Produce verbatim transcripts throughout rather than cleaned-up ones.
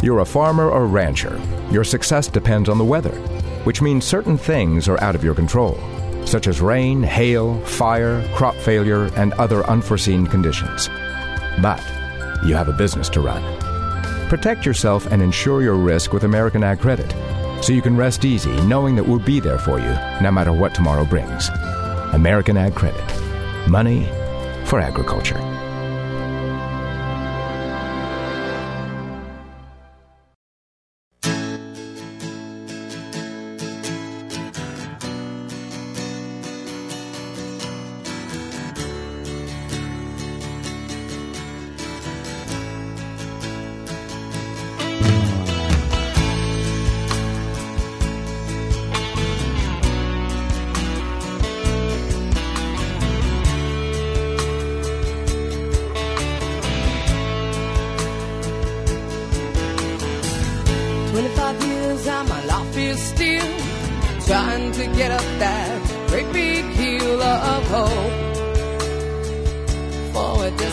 You're a farmer or rancher. Your success depends on the weather, which means certain things are out of your control, such as rain, hail, fire, crop failure, and other unforeseen conditions. But you have a business to run. Protect yourself and insure your risk with American Ag Credit, so you can rest easy knowing that we'll be there for you no matter what tomorrow brings. American Ag Credit. Money for agriculture. twenty-five years and my life is still trying to get up that great big hill of hope for a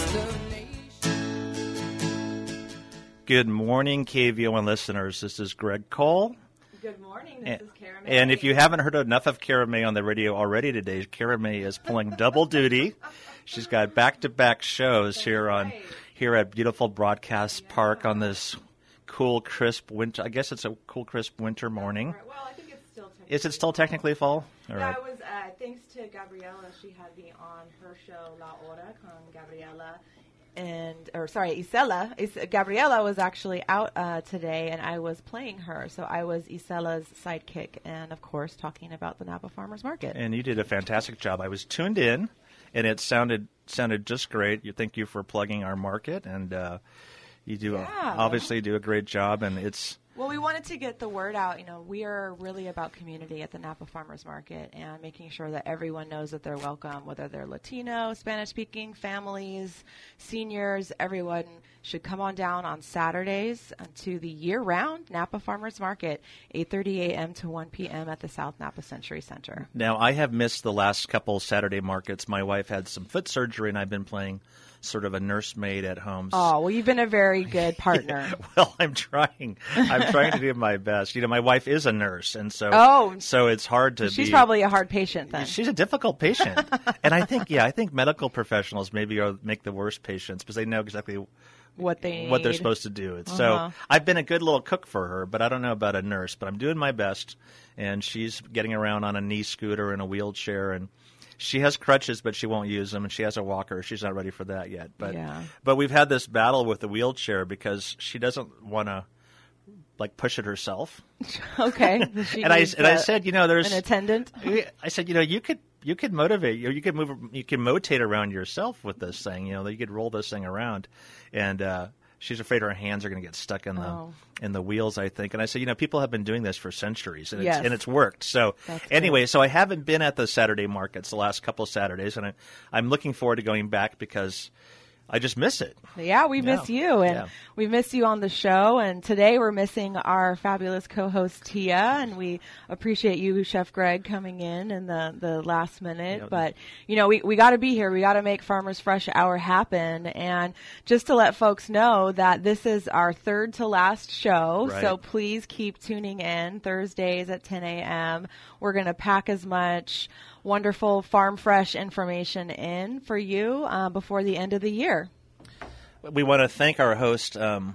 destination. Good morning, K V O one listeners. This is Greg Cole. Good morning. This and, is Kara May. And if you haven't heard enough of Kara May on the radio already today, Kara May is pulling double duty. She's got back-to-back shows That's here on right. here at beautiful Broadcast Yeah. Park on this cool, crisp winter. I guess it's a cool, crisp winter morning. Right. Well, I think it's still technically Is it still technically fall? All Yeah, right. it was uh, thanks to Gabriela. She had me on her show La Hora con Gabriela. And, or sorry, Isela. Is, Gabriela was actually out uh, today, and I was playing her. So I was Isela's sidekick and, of course, talking about the Napa Farmers Market. And you did a fantastic job. I was tuned in, and it sounded sounded just great. You Thank you for plugging our market, and uh, you do Yeah. a, obviously do a great job. And it's Well, we wanted to get the word out. You know, we are really about community at the Napa Farmers Market and making sure that everyone knows that they're welcome, whether they're Latino, Spanish-speaking, families, seniors, everyone should come on down on Saturdays to the year-round Napa Farmers Market, eight thirty a.m. to one p.m. at the South Napa Century Center. Now, I have missed the last couple Saturday markets. My wife had some foot surgery, and I've been playing sort of a nursemaid at home. Oh, well, you've been a very good partner. Well, I'm trying. I'm trying to do my best. You know, my wife is a nurse, and so Oh. so it's hard to She's be. probably a hard patient then. She's a difficult patient, and I think yeah, I think medical professionals maybe are make the worst patients because they know exactly what they what they're need. supposed to do. It's Uh-huh. So I've been a good little cook for her, but I don't know about a nurse. But I'm doing my best, and she's getting around on a knee scooter and a wheelchair, and she has crutches, but she won't use them, and she has a walker. She's not ready for that yet. But Yeah. but we've had this battle with the wheelchair because she doesn't want to like push it herself. Okay. She and I needs and I a- said, you know, there's an attendant. I said, you know, you could you could motivate you you could move you can rotate around yourself with this thing. You know, you could roll this thing around, and uh, she's afraid her hands are going to get stuck in the Oh. in the wheels, I think. And I said, you know, people have been doing this for centuries, and Yes. it's and it's worked. So That's anyway, good. so I haven't been at the Saturday markets the last couple of Saturdays, and I, I'm looking forward to going back because I just miss it. Yeah, we miss Yeah. you, and Yeah. we miss you on the show. And today we're missing our fabulous co-host Tia, and we appreciate you, Chef Greg, coming in in the, the last minute. Yep. But you know, we we got to be here. We got to make Farmers Fresh Hour happen. And just to let folks know that this is our third to last show, Right. so please keep tuning in Thursdays at ten a.m. We're going to pack as much wonderful farm fresh information in for you uh, before the end of the year. We want to thank our host, um,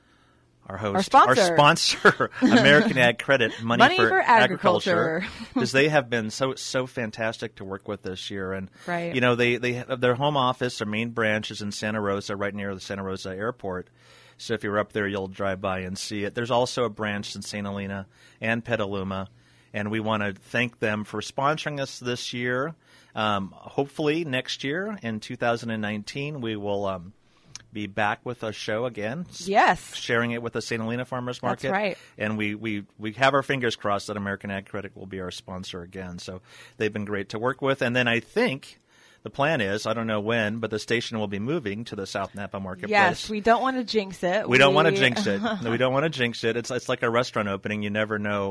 our host, Our sponsor. our sponsor, American Ag Credit, Money, Money for, for Agriculture. because they have been so so fantastic to work with this year. And Right. you know, they they have their home office, their main branch is in Santa Rosa, right near the Santa Rosa Airport. So if you're up there, you'll drive by and see it. There's also a branch in Saint Helena and Petaluma, and we want to thank them for sponsoring us this year. Um, hopefully, next year in two thousand nineteen, we will. Um, be back with a show again. Yes. Sharing it with the Saint Helena Farmers Market. That's right. And we, we, we have our fingers crossed that American Ag Credit will be our sponsor again. So they've been great to work with. And then I think the plan is, I don't know when, but the station will be moving to the South Napa Marketplace. Yes, we don't want to jinx it. We don't want to jinx it. No, we don't want to jinx it. It's it's like a restaurant opening. You never know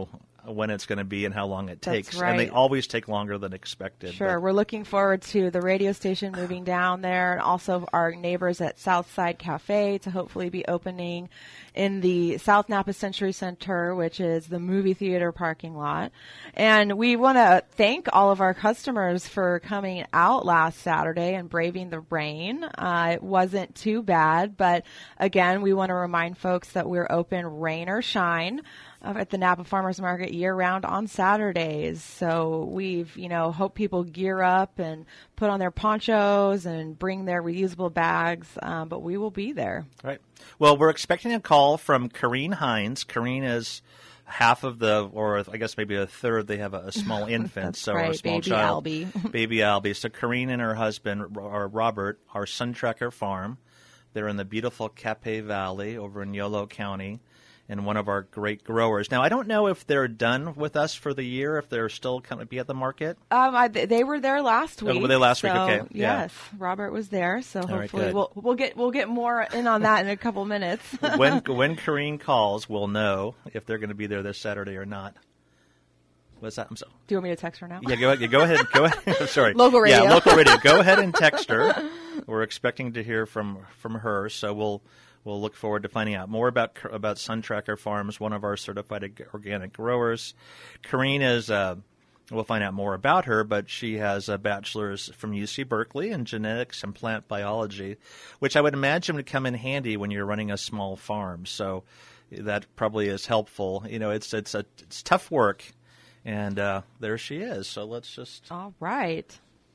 when it's going to be and how long it That's takes. right. And they always take longer than expected. Sure. but- We're looking forward to the radio station moving down there, and also our neighbors at Southside Cafe to hopefully be opening in the South Napa Century Center, which is the movie theater parking lot. And we want to thank all of our customers for coming out last Saturday and braving the rain. Uh, it wasn't too bad, but again, we want to remind folks that we're open rain or shine uh, at the Napa Farmers Market year-round on Saturdays. So we've, you know, hope people gear up and put on their ponchos and bring their reusable bags, um, but we will be there. Right. Well, we're expecting a call from Kareen Hines. Kareen is half of the, or I guess maybe a third, they have a, a small infant, That's so or a right, small baby child. Albie. Baby Albie. So Kareen and her husband, or Robert, are Sun Tracker Farm. They're in the beautiful Capay Valley over in Yolo County, and one of our great growers. Now, I don't know if they're done with us for the year, if they're still going to be at the market. Um, I, they were there last week. Oh, were they last week? so, Okay, yeah. Yes, Robert was there, so right, hopefully good. we'll we'll get we'll get more in on that in a couple minutes. when when Kareen calls, we'll know if they're going to be there this Saturday or not. What's that? I'm sorry. Do you want me to text her now? Yeah, go ahead. Go ahead. Go ahead. I'm sorry. Local radio. Yeah, local radio. Go ahead and text her. We're expecting to hear from from her, so we'll we'll look forward to finding out more about about Sun Tracker Farms, one of our certified organic growers. Kareen is. Uh, we'll find out more about her, but she has a bachelor's from U C Berkeley in genetics and plant biology, which I would imagine would come in handy when you're running a small farm. So that probably is helpful. You know, it's it's a it's tough work. And uh, there she is. So let's just. All right.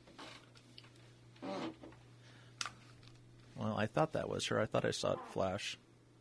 Well, I thought that was her. I thought I saw it flash.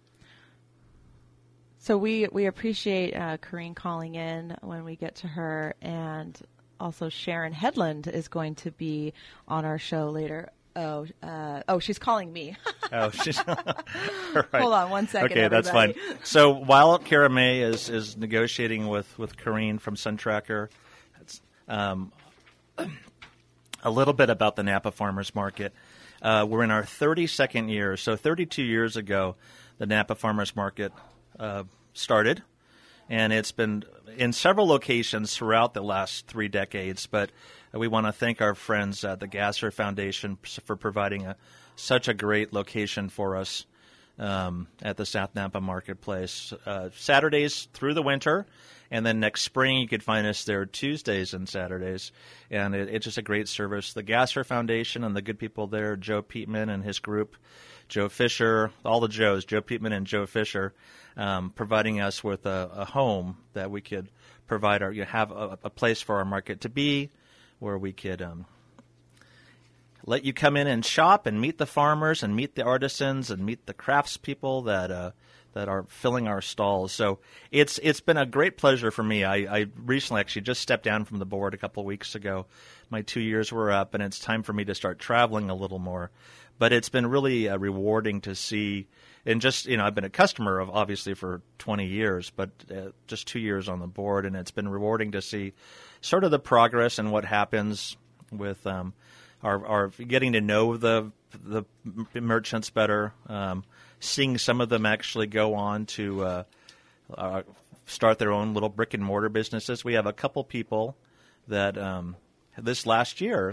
So we we appreciate uh, Kareen calling in when we get to her, and also Sharon Headland is going to be on our show later. Oh, uh, oh, she's calling me. Oh, she's. Right. Hold on one second. Okay, that's everybody. fine. So while Kara May is, is negotiating with, with Kareen from Sun Tracker, it's, um, a little bit about the Napa Farmers Market. Uh, we're in our thirty-second year. So thirty-two years ago, the Napa Farmers Market uh, started, and it's been in several locations throughout the last three decades. But we want to thank our friends at the Gasser Foundation for providing a, such a great location for us um, at the South Napa Marketplace. Uh, Saturdays through the winter, and then next spring you could find us there Tuesdays and Saturdays. And it, it's just a great service. The Gasser Foundation and the good people there, Joe Peatman and his group, Joe Fisher, all the Joes, Joe Peatman and Joe Fisher, um, providing us with a, a home that we could provide our, you know, have a, a place for our market to be, where we could um, let you come in and shop and meet the farmers and meet the artisans and meet the craftspeople that uh, that are filling our stalls. So it's it's been a great pleasure for me. I, I recently actually just stepped down from the board a couple of weeks ago. My two years were up, and it's time for me to start traveling a little more. But it's been really uh, rewarding to see, and just, you know, I've been a customer of obviously for twenty years, but uh, just two years on the board, and it's been rewarding to see sort of the progress and what happens with um, our, our getting to know the the merchants better, um, seeing some of them actually go on to uh, uh, start their own little brick and mortar businesses. We have a couple people that um, this last year.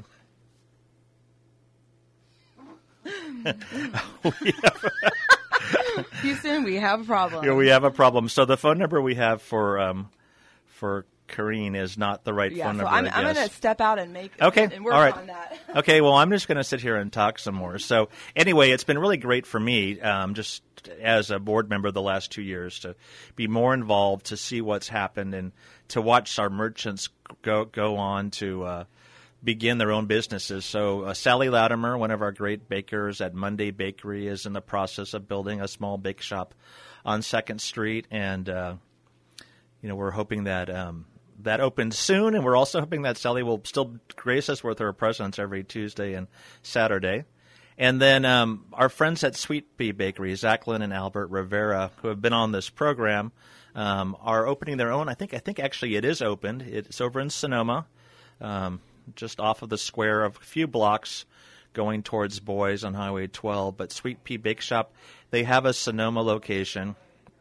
we have, Houston, we have a problem. yeah, we have a problem. So the phone number we have for um, for Kareen is not the right Yeah, phone so number. I'm, I I'm guess. going to step out and make Okay, and work all right. on that. Okay, well, I'm just going to sit here and talk some more. So anyway, it's been really great for me, um, just as a board member the last two years, to be more involved, to see what's happened, and to watch our merchants go go on to uh, begin their own businesses. So uh, Sally Latimer, one of our great bakers at Monday Bakery, is in the process of building a small bake shop on Second Street, and uh, you know, we're hoping that um, that opens soon, and we're also hoping that Sally will still grace us with her presence every Tuesday and Saturday. And then um, our friends at Sweet Pea Bakery, Zachlin and Albert Rivera, who have been on this program, um, are opening their own. I think I think actually it is opened. It's over in Sonoma, um, just off of the square, of a few blocks going towards Boys on Highway twelve. But Sweet Pea Bake Shop, they have a Sonoma location.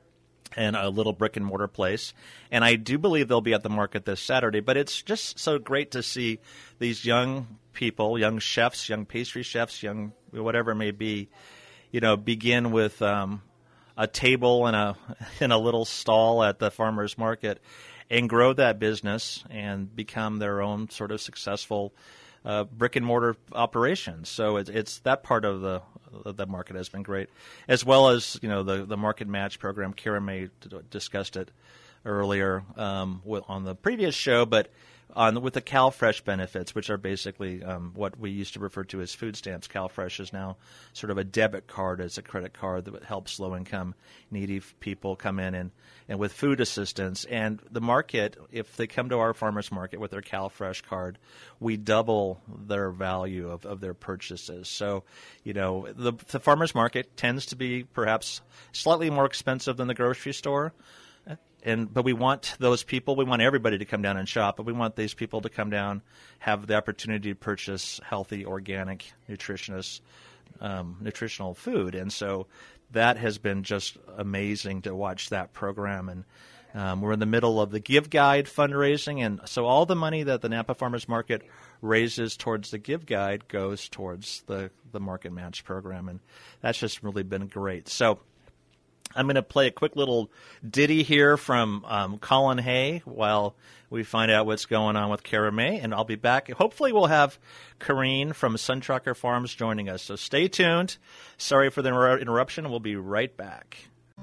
and a little brick and mortar place. And I do believe they'll be at the market this Saturday. But it's just so great to see these young people, young chefs, young pastry chefs, young whatever it may be, you know, begin with um, a table and a in a little stall at the farmers market and grow that business and become their own sort of successful uh, brick and mortar operations. So it's, it's that part of the the market has been great, as well as, you know, the, the Market Match program. Kara May discussed it earlier um, on the previous show, but on with the CalFresh benefits, which are basically um, what we used to refer to as food stamps. CalFresh is now sort of a debit card as a credit card that helps low-income, needy people come in and, and with food assistance. And the market, if they come to our farmers market with their CalFresh card, we double their value of, of their purchases. So, you know, the, the farmers market tends to be perhaps slightly more expensive than the grocery store. And but we want those people, we want everybody to come down and shop, but we want these people to come down, have the opportunity to purchase healthy, organic, nutritious, um, nutritional food. And so that has been just amazing to watch that program. And um, we're in the middle of the Give Guide fundraising, and so all the money that the Napa Farmers Market raises towards the Give Guide goes towards the, the Market Match program, and that's just really been great. So I'm going to play a quick little ditty here from um, Colin Hay while we find out what's going on with Kara May, and I'll be back. Hopefully we'll have Kareen from Sun Trucker Farms joining us, so stay tuned. Sorry for the inter- interruption. We'll be right back.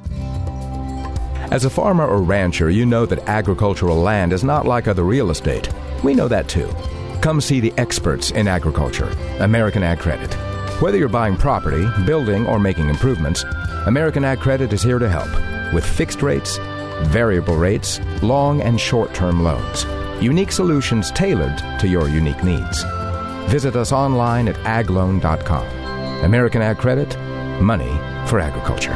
As a farmer or rancher, you know that agricultural land is not like other real estate. We know that too. Come see the experts in agriculture, American Ag Credit. Whether you're buying property, building, or making improvements, American Ag Credit is here to help with fixed rates, variable rates, long and short-term loans. Unique solutions tailored to your unique needs. Visit us online at ag loan dot com. American Ag Credit, money for agriculture.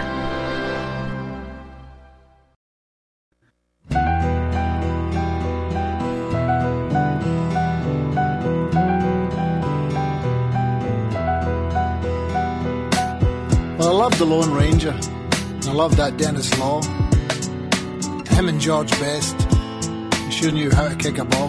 I love the Lone Ranger. I love that Dennis Law. Him and George Best. He sure knew how to kick a ball.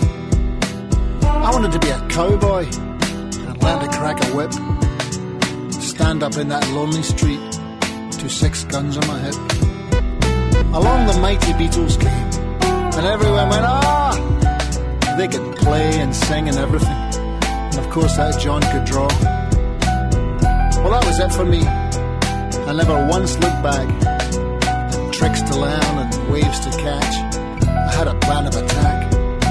I wanted to be a cowboy and learn to crack a whip. Stand up in that lonely street, two six guns on my hip. Along the mighty Beatles came, and everyone went, ah! They could play and sing and everything. And of course that John could draw. Well, that was it for me. I never once looked back. Tricks to learn and waves to catch. I had a plan of attack.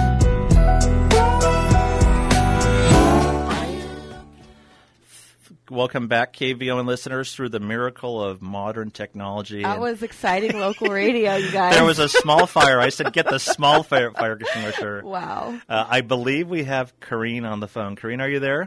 Welcome back, K V O N listeners, through the miracle of modern technology. That and was exciting local radio, you guys. There was a small fire. I said, get the small fire, fire extinguisher. Wow. Uh, I believe we have Kareen on the phone. Kareen, are you there?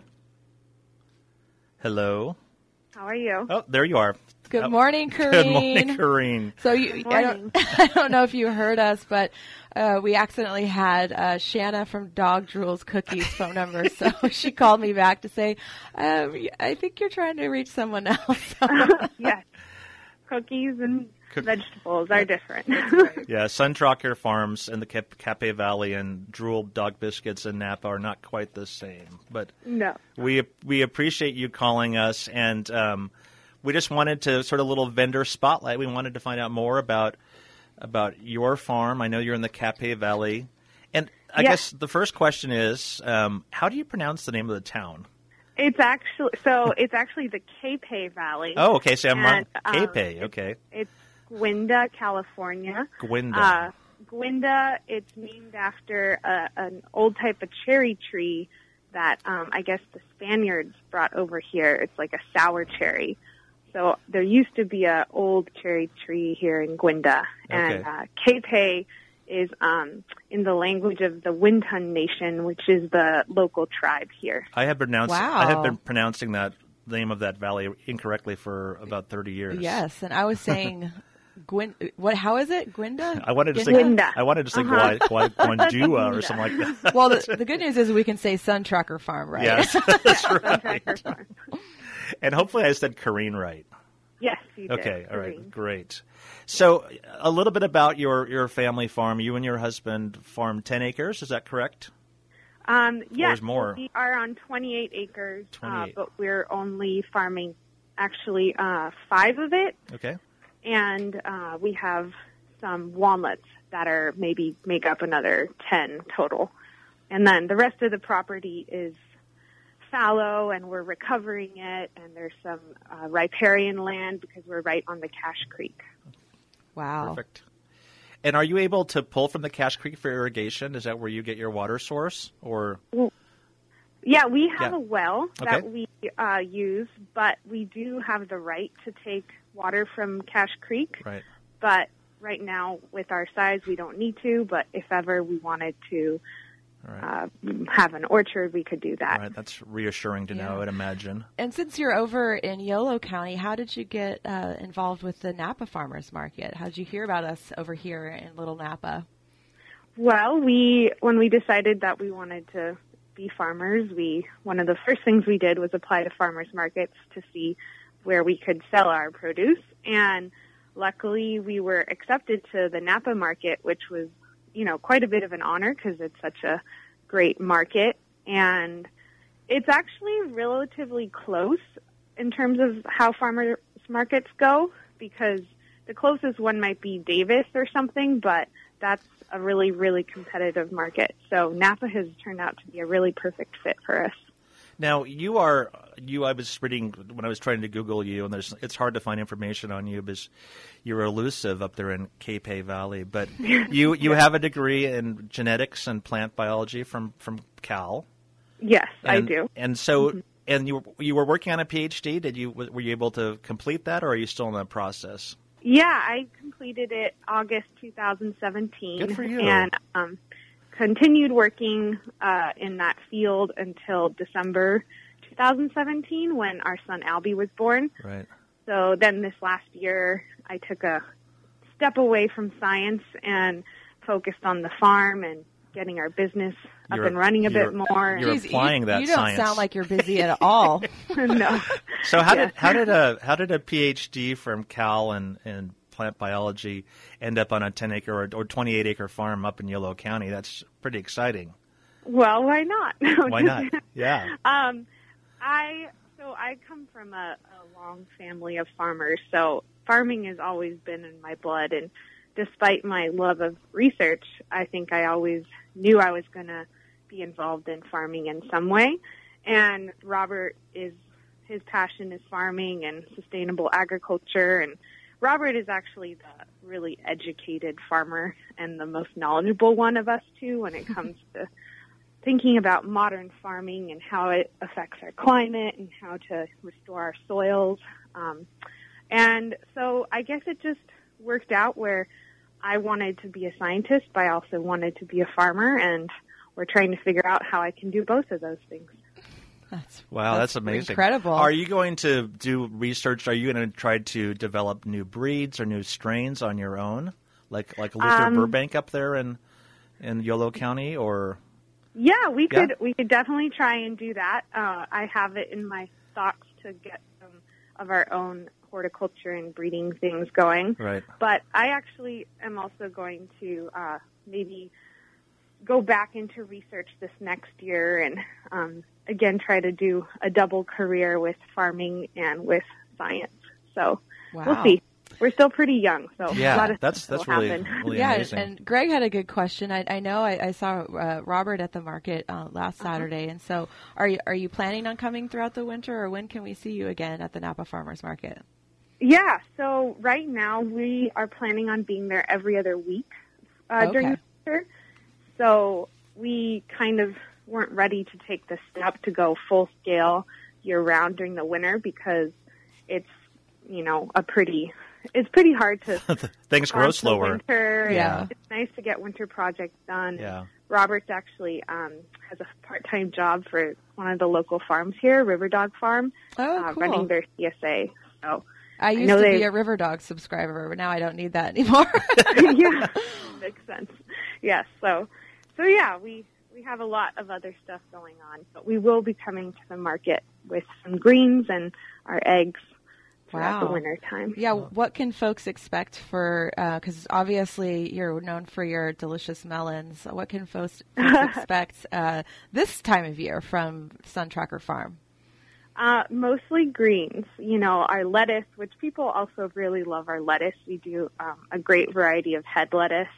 Hello? How are you? Oh, there you are. Good oh, morning, Kareen. Good morning, Kareen. So you, I don't, I don't know if you heard us, but uh, we accidentally had uh, Shanna from Dog Drool's Cookies phone number, so she called me back to say, um, I think you're trying to reach someone else. Yes. Cookies and Cook- vegetables are different. Yeah, Sun Trucker Farms in the Cap- Capay Valley and Drool Dog Biscuits in Napa are not quite the same. But no. we we appreciate you calling us, and um, we just wanted to sort of a little vendor spotlight. We wanted to find out more about about your farm. I know you're in the Capay Valley. And I yes. guess the first question is, um, how do you pronounce the name of the town? It's actually so. It's actually the Capay Valley. Oh, okay. So I'm and, on Capay. Um, okay. It's Gwenda, California. Gwenda. Uh, Gwenda. It's named after a, an old type of cherry tree that um, I guess the Spaniards brought over here. It's like a sour cherry. So there used to be a old cherry tree here in Gwenda, and okay. uh, Capay is um, in the language of the Winton Nation, which is the local tribe here. I have pronounced. Wow. I have been pronouncing that name of that valley incorrectly for about thirty years. Yes, and I was saying, Gwyn, what? How is it, Gwenda? I wanted to say. Gwenda. I wanted to say Uh-huh. Gwa- Gwa- Gwandua or something like that. Well, the, the good news is we can say Sun Trucker Farm, right? Yes, that's Sun right. Trucker Farm. And hopefully, I said Kareen right. Yes, you did. Okay, all right, Green. great. So a little bit about your, your family farm. You and your husband farm ten acres, is that correct? Um, yes, more? we are on twenty-eight acres, twenty-eight. Uh, but we're only farming actually uh, five of it, Okay. and uh, we have some walnuts that are maybe make up another ten total. And then the rest of the property is fallow, and we're recovering it, and there's some uh, riparian land because we're right on the Cache Creek. Wow. Perfect. And are you able to pull from the Cache Creek for irrigation? Is that where you get your water source? Or Yeah, we have Yeah. a well that Okay. we uh, use, but we do have the right to take water from Cache Creek. Right. But right now, with our size, we don't need to. But if ever we wanted to All right. uh, have an orchard, we could do that. All right. That's reassuring to know, Yeah. I'd imagine. And since you're over in Yolo County, how did you get uh, involved with the Napa Farmers Market? How did you hear about us over here in Little Napa? Well, we when we decided that we wanted to be farmers, we one of the first things we did was apply to farmers markets to see where we could sell our produce, and luckily we were accepted to the Napa market, which was, you know, quite a bit of an honor because it's such a great market, and it's actually relatively close in terms of how farmers markets go, because the closest one might be Davis or something, but that's a really, really competitive market. So Napa has turned out to be a really perfect fit for us. Now, you are, you, I was reading when I was trying to Google you, and there's, it's hard to find information on you because you're elusive up there in Capay Valley. But you, you have a degree in genetics and plant biology from, from Cal. Yes, I And- do. And so, and you, you were working on a PhD. Did you, were you able to complete that, or are you still in that process? Yeah, I completed it August two thousand seventeen. Good for you. And um, continued working uh, in that field until December two thousand seventeen when our son Albie was born. Right. So then this last year, I took a step away from science and focused on the farm and getting our business up You're- and running a bit you're- more. you're- Jeez, applying you, that you don't science. sound like you're busy at all. No. So how Yeah. did how did a how did a PhD from Cal and, and plant biology end up on a ten acre or, or twenty-eight acre farm up in Yolo County? That's pretty exciting. Well, why not? Why not? Yeah. Um, I so I come from a, a long family of farmers, so farming has always been in my blood. And despite my love of research, I think I always knew I was going to be involved in farming in some way. And Robert is his passion is farming and sustainable agriculture, and Robert is actually the really educated farmer and the most knowledgeable one of us two when it comes to thinking about modern farming and how it affects our climate and how to restore our soils. Um, and so I guess it just worked out where I wanted to be a scientist, but I also wanted to be a farmer, and we're trying to figure out how I can do both of those things. That's, Wow, that's, amazing. Incredible. Are you going to do research? Are you going to try to develop new breeds or new strains on your own, like like Luther Um, Burbank up there in in Yolo County, or? Yeah, we Yeah. could we could definitely try and do that. Uh, I have it in my thoughts to get some of our own horticulture and breeding things going. Right. But I actually am also going to uh, maybe go back into research this next year and um, again try to do a double career with farming and with science. So Wow. we'll see. We're still pretty young, so a lot Yeah, of that's stuff that's will really happen. really yeah, amazing. and Greg had a good question. I, I know I, I saw uh, Robert at the market uh, last Uh-huh. Saturday, and so are you are you planning on coming throughout the winter, or when can we see you again at the Napa Farmers Market? Yeah, so right now we are planning on being there every other week uh, Okay. during the winter. So we kind of weren't ready to take the step to go full scale year round during the winter because it's, you know, a pretty, it's pretty hard to Things grow farm through slower. Winter. Yeah. And it's nice to get winter projects done. Yeah. Robert's actually um, has a part-time job for one of the local farms here, River Dog Farm, Oh, uh, cool. running their C S A. So I used know to they- be a River Dog subscriber, but now I don't need that anymore. Yeah, makes sense. Yes, so so yeah, we we have a lot of other stuff going on, but we will be coming to the market with some greens and our eggs throughout Wow. the winter time. Yeah, what can folks expect for, because obviously you're known for your delicious melons. What can folks, folks expect uh, this time of year from Sun Tracker Farm? Uh, mostly greens. You know, our lettuce, which people also really love our lettuce. We do um, a great variety of head lettuce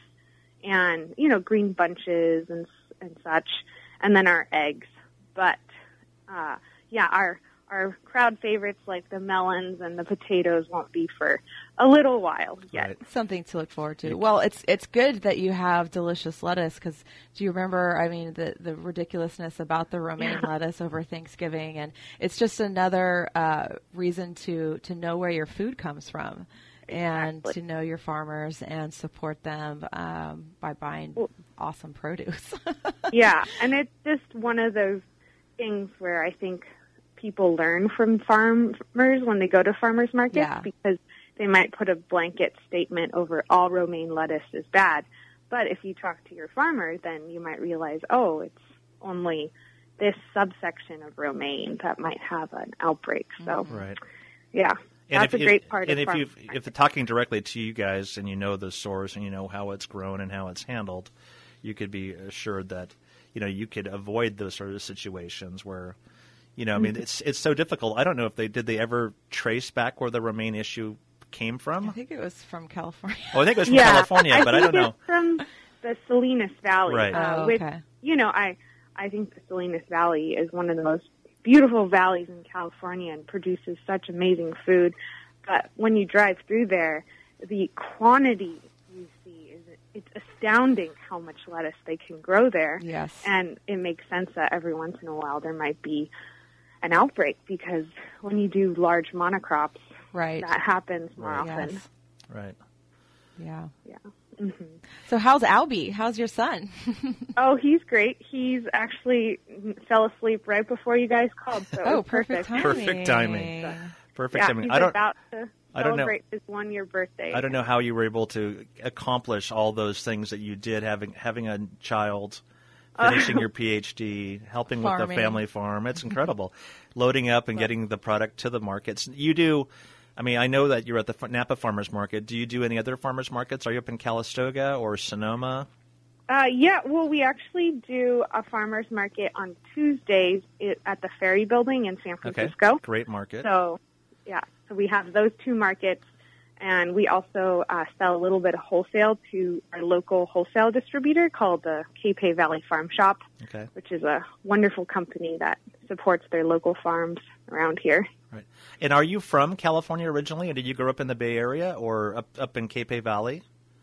and, you know, green bunches and and such, and then our eggs. But, uh, yeah, our our crowd favorites like the melons and the potatoes won't be for a little while yet. Right. Something to look forward to. Well, it's it's good that you have delicious lettuce, because do you remember, I mean, the, the ridiculousness about the romaine lettuce over Thanksgiving? And it's just another uh, reason to, to know where your food comes from and Exactly. to know your farmers and support them um, by buying Well, awesome produce. Yeah, and it's just one of those things where I think people learn from farmers when they go to farmers markets, Yeah. because they might put a blanket statement over all romaine lettuce is bad. But if you talk to your farmer, then you might realize, oh, it's only this subsection of romaine that might have an outbreak. So, Right. yeah, And that's if, a great if, part and of if farmers you've, if markets. they're talking directly to you guys and you know the source and you know how it's grown and how it's handled, you could be assured that, you know, you could avoid those sort of situations where, you know, I mean, it's it's so difficult. I don't know if they did they ever trace back where the romaine issue came I from. think it was from California. Oh, I think it was from yeah, California, I but I think don't know. it's from the Salinas Valley, Right. uh, Oh, which, okay. you know, I I think the Salinas Valley is one of the most beautiful valleys in California and produces such amazing food. But when you drive through there, the quantity you see is it's astounding how much lettuce they can grow there. Yes. And it makes sense that every once in a while there might be an outbreak, because when you do large monocrops, Right. that happens more Right. often. Yes. Right. Yeah. Yeah. hmm So how's Albie? How's your son? Oh, he's great. He's actually fell asleep right before you guys called, so it Oh, was perfect timing. Perfect timing. Perfect. Yeah, I mean, he's I don't. about to I don't know. celebrate his one-year birthday. I don't know how you were able to accomplish all those things that you did, having having a child, finishing your PhD, helping with the Farming. family farm. It's incredible. Loading up and getting the product to the markets. You do. I mean, I know that you're at the Napa Farmers Market. Do you do any other farmers markets? Are you up in Calistoga or Sonoma? Uh, yeah, well, we actually do a farmer's market on Tuesdays it, at the Ferry Building in San Okay. Francisco. Great market. So, yeah, so we have those two markets, and we also uh, sell a little bit of wholesale to our local wholesale distributor called the Capay Valley Farm Shop, Okay. which is a wonderful company that supports their local farms around here. Right. And are you from California originally, and did you grow up in the Bay Area or up up in Capay Valley?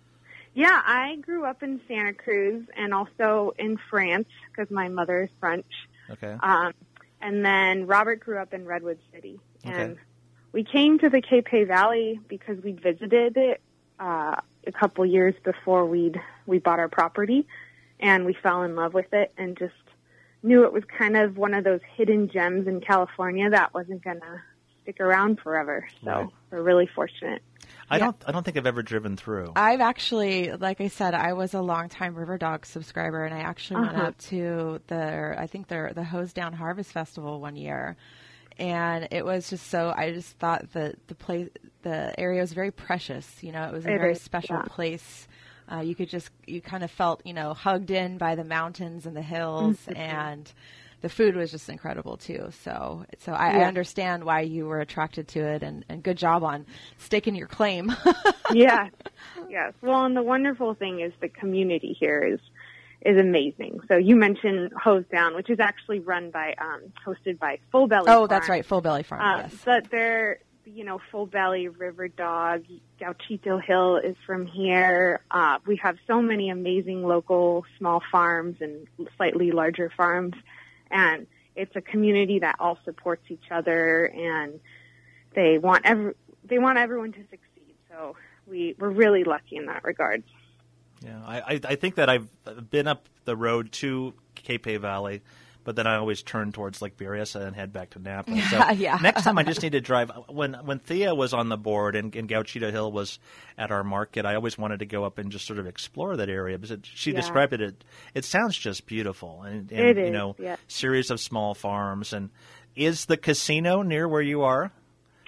Yeah, I grew up in Santa Cruz and also in France because my mother is French. Okay. Um, and then Robert grew up in Redwood City. And Okay. we came to the Capay Valley because we visited it uh, a couple years before we'd we bought our property, and we fell in love with it and just knew it was kind of one of those hidden gems in California that wasn't going to stick around forever. So Right. we're really fortunate. I Yeah. don't. I don't think I've ever driven through. I've actually, like I said, I was a longtime River Dog subscriber, and I actually went Uh-huh. up to their, I think their the Hose Down Harvest Festival one year, and it was just so. I just thought that the place, the area was very precious. You know, it was a It very is, special yeah. place. Uh, you could just, you kind of felt, you know, hugged in by the mountains and the hills, Mm-hmm. and the food was just incredible too. So, so I, I Yeah. understand why you were attracted to it, and, and good job on staking your claim. Yes, yes. Well, and the wonderful thing is the community here is is amazing. So you mentioned Hose Down, which is actually run by, um, hosted by Full Belly. Oh, that's Farm. right, Full Belly Farm. Uh, yes. But they're, you know, Full Belly, River Dog, Gauchito Hill is from here. Uh, we have so many amazing local small farms and slightly larger farms, and it's a community that all supports each other, and they want every, they want everyone to succeed. So we we're really lucky in that regard. Yeah, I, I, I think that I've been up the road to Capay Valley, but then I always turn towards Lake Berryessa and head back to Napa. So Yeah, yeah. next time I just need to drive. When when Thea was on the board and, and Gauchito Hill was at our market, I always wanted to go up and just sort of explore that area because it, she Yeah. described it, it. It sounds just beautiful, and, and It you is, know, yeah. series of small farms. And is the casino near where you are?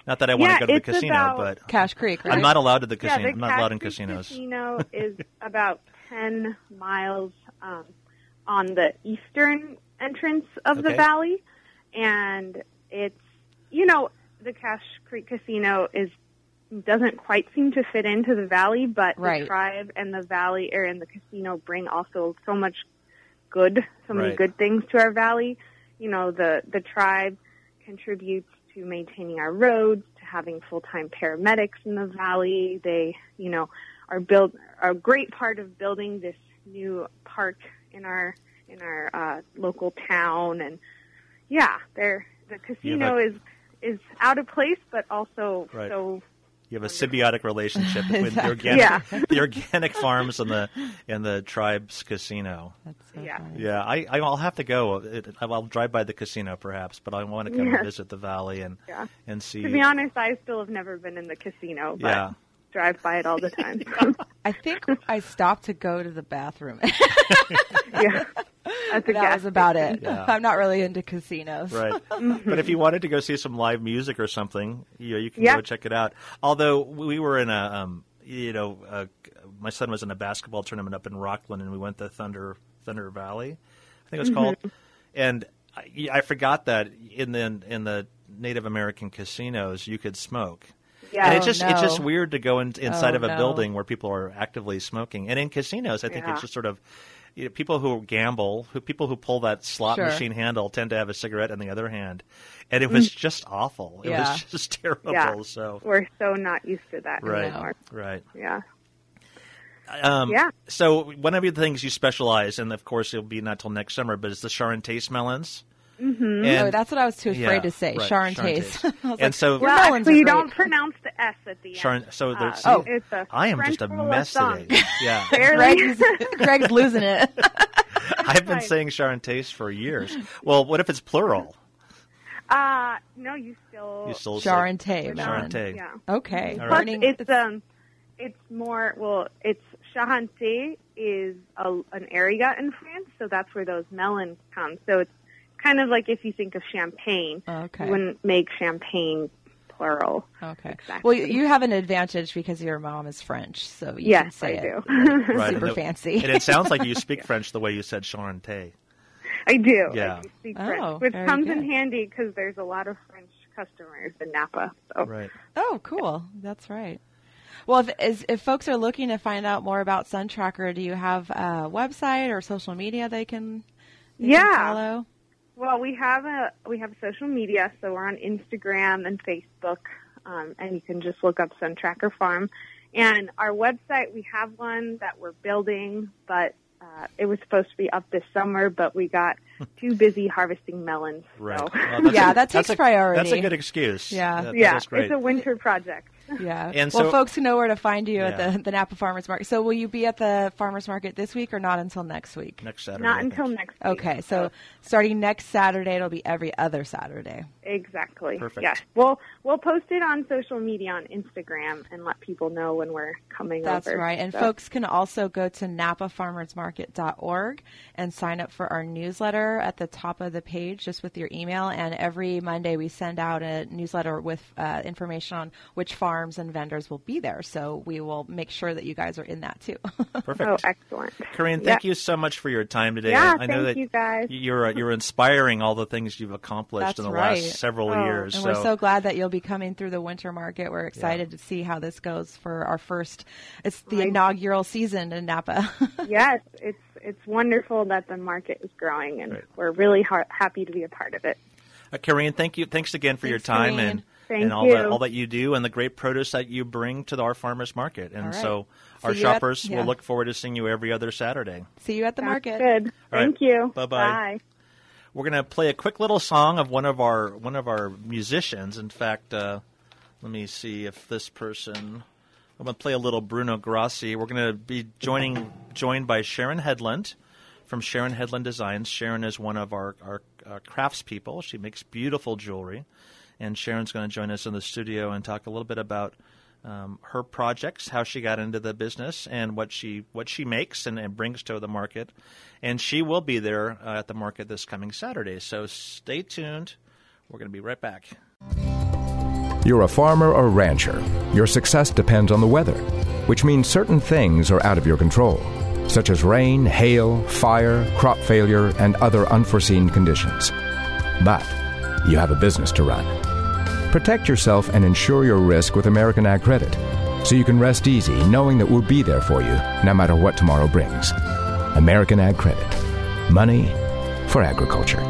Not that I want Yeah, to go to the it's casino, about- but Cache Creek, right? I'm not allowed to the Yeah, casino. the I'm not allowed in Cache Creek casinos. Casino is about ten miles um, on the eastern entrance of the Okay. valley, and it's you know the Cache Creek Casino is doesn't quite seem to fit into the valley, but Right. the tribe and the valley or and the casino bring also so much good, so many Right. good things to our valley. You know, the the tribe contributes to maintaining our roads, to having full-time paramedics in the valley. They, you know, are built are a great part of building this new park in our in our uh, local town. And yeah, they're the casino a- is is out of place, but also Right. so. You have a symbiotic relationship between the Exactly. organic, Yeah. the organic farms and the and the tribe's casino. That's so Yeah. funny. Yeah, I I'll have to go. It, I'll drive by the casino perhaps, but I want to come Yeah. and visit the valley and Yeah. and see. To be honest, I still have never been in the casino, but Yeah. drive by it all the time. I think I stopped to go to the bathroom. yeah, that's a that gas was about it. Yeah. I'm not really into casinos. Right. But if you wanted to go see some live music or something, you know, you can Yeah. go check it out. Although we were in a, um, you know, uh, my son was in a basketball tournament up in Rockland, and we went to Thunder Thunder Valley, I think it was called. And I, I forgot that in the in the Native American casinos you could smoke. Yeah. And it's Oh, just it's just no. weird to go in, inside Oh, of a no. building where people are actively smoking. And in casinos, I think Yeah. it's just sort of you know, people who gamble, who people who pull that slot Sure. machine handle tend to have a cigarette in the other hand, and it was just awful. It Yeah. was just terrible. Yeah. So We're so not used to that right, anymore. right. Yeah. Um, Yeah. So one of the things you specialize, and of course it'll be not till next summer, but it's the Charentaise melons. Mm-hmm. Oh, that's what I was too afraid yeah, to say. right, Charentaise. Charentaise. I was And like, so- your Well, melons actually, are you great. don't pronounce the S at the end. Char- so Uh, there's, Oh. it's a I am French just a roll of mess song. today. Yeah, Barely. Greg's, Greg's losing it. I've been fine. saying Charentaise for years. Well, what if it's plural? Uh, no, you still. You still say Charentaise melon. Charentaise. Yeah. Okay. All right. Plus, Learning- it's um, it's more. Well, it's Charente is a, an area in France, so that's where those melons come. So it's kind of like if you think of champagne, Okay. you wouldn't make champagne plural. Okay. Exactly. Well, you have an advantage because your mom is French, so you can Yes, say I it. do. Right, Super and the- fancy. And it sounds like you speak French the way you said Charentaise. I do. Yeah. I do speak Oh, French, which very comes good. in handy because there's a lot of French customers in Napa. So. Right. Oh, cool. That's right. Well, if, is, if folks are looking to find out more about Sun Tracker, do you have a website or social media they can, they can Yeah. follow? Well, we have a we have social media, so we're on Instagram and Facebook, um, and you can just look up Sun Tracker Farm. And our website, we have one that we're building, but uh, it was supposed to be up this summer, but we got too busy harvesting melons. Right. So. Well, that's Yeah, a- that that's takes a- priority. That's a good excuse. Yeah. That- yeah, that is great. it's a winter project. Yeah. And well, so- folks know where to find you Yeah. at the, the Napa Farmers Market. So will you be at the Farmers Market this week or not until next week? Next Saturday. Not I until think. next week. Okay, so starting next Saturday, it'll be every other Saturday. Exactly. Perfect. Yes. We'll we'll post it on social media on Instagram and let people know when we're coming That's over. right. And So- folks can also go to napa farmers market dot org and sign up for our newsletter at the top of the page, just with your email. And every Monday we send out a newsletter with uh, information on which farms and vendors will be there. So we will make sure that you guys are in that too. Perfect. Oh, excellent. Corinne, thank you so much for your time today. Yeah, I know thank that you, guys. You're uh, you're inspiring all the things you've accomplished That's in the right. last several Oh, years. And so, we're so glad that you'll be coming through the winter market. We're excited to see how this goes for our first, it's the Right. inaugural season in Napa. Yes, it's it's wonderful that the market is growing, and Right. we're really ha- happy to be a part of it. uh, Corinne, thank you. Thanks again for your Thanks, time Corinne. and Thank and all you. that all that you do and the great produce that you bring to our farmers market. And All right. so our See you at- shoppers yeah. will look forward to seeing you every other Saturday. See you at the Sounds market. Good. All right. Thank you. Bye-bye. Bye. We're going to play a quick little song of one of our one of our musicians. In fact, uh, let me see if this person. I'm going to play a little Bruno Grassi. We're going to be joining joined by Sharon Headland from Sharon Headland Designs. Sharon is one of our our uh, craftspeople. She makes beautiful jewelry, and Sharon's going to join us in the studio and talk a little bit about um, her projects, how she got into the business, and what she what she makes and, and brings to the market. And she will be there uh, at the market this coming Saturday. So stay tuned. We're going to be right back. You're a farmer or rancher. Your success depends on the weather, which means certain things are out of your control, such as rain, hail, fire, crop failure, and other unforeseen conditions. But you have a business to run. Protect yourself and insure your risk with American Ag Credit, so you can rest easy knowing that we'll be there for you no matter what tomorrow brings. American Ag Credit. Money for agriculture.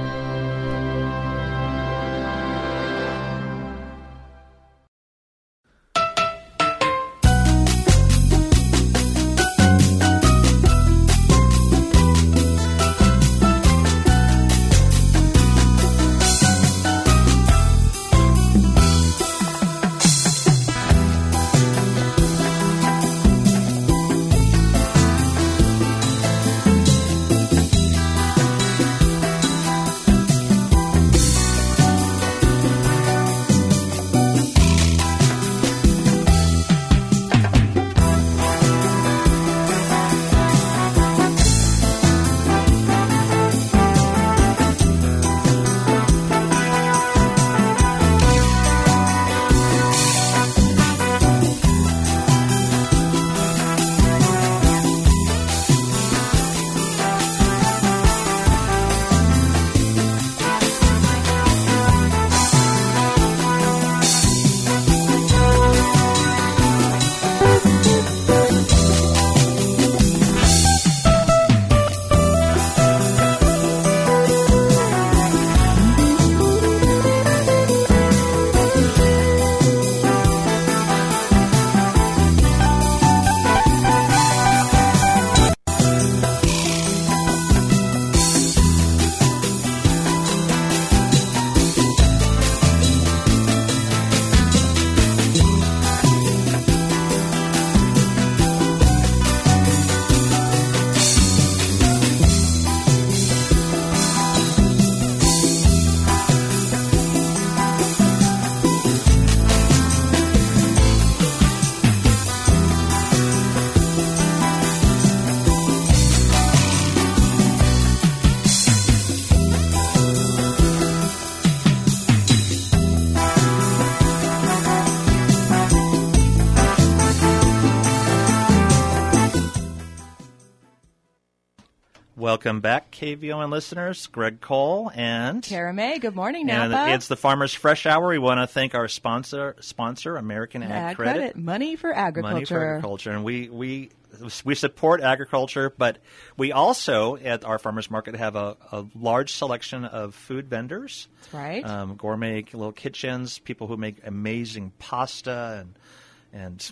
Welcome back, K V O N listeners. Greg Cole and Kara May. Good morning, and Napa. it's the Farmers Fresh Hour. We want to thank our sponsor, sponsor American Ag, Ag Credit. Credit. Money for agriculture. Money for agriculture, and we we we support agriculture, but we also at our farmers market have a, a large selection of food vendors. That's right. Um, gourmet little kitchens, people who make amazing pasta and and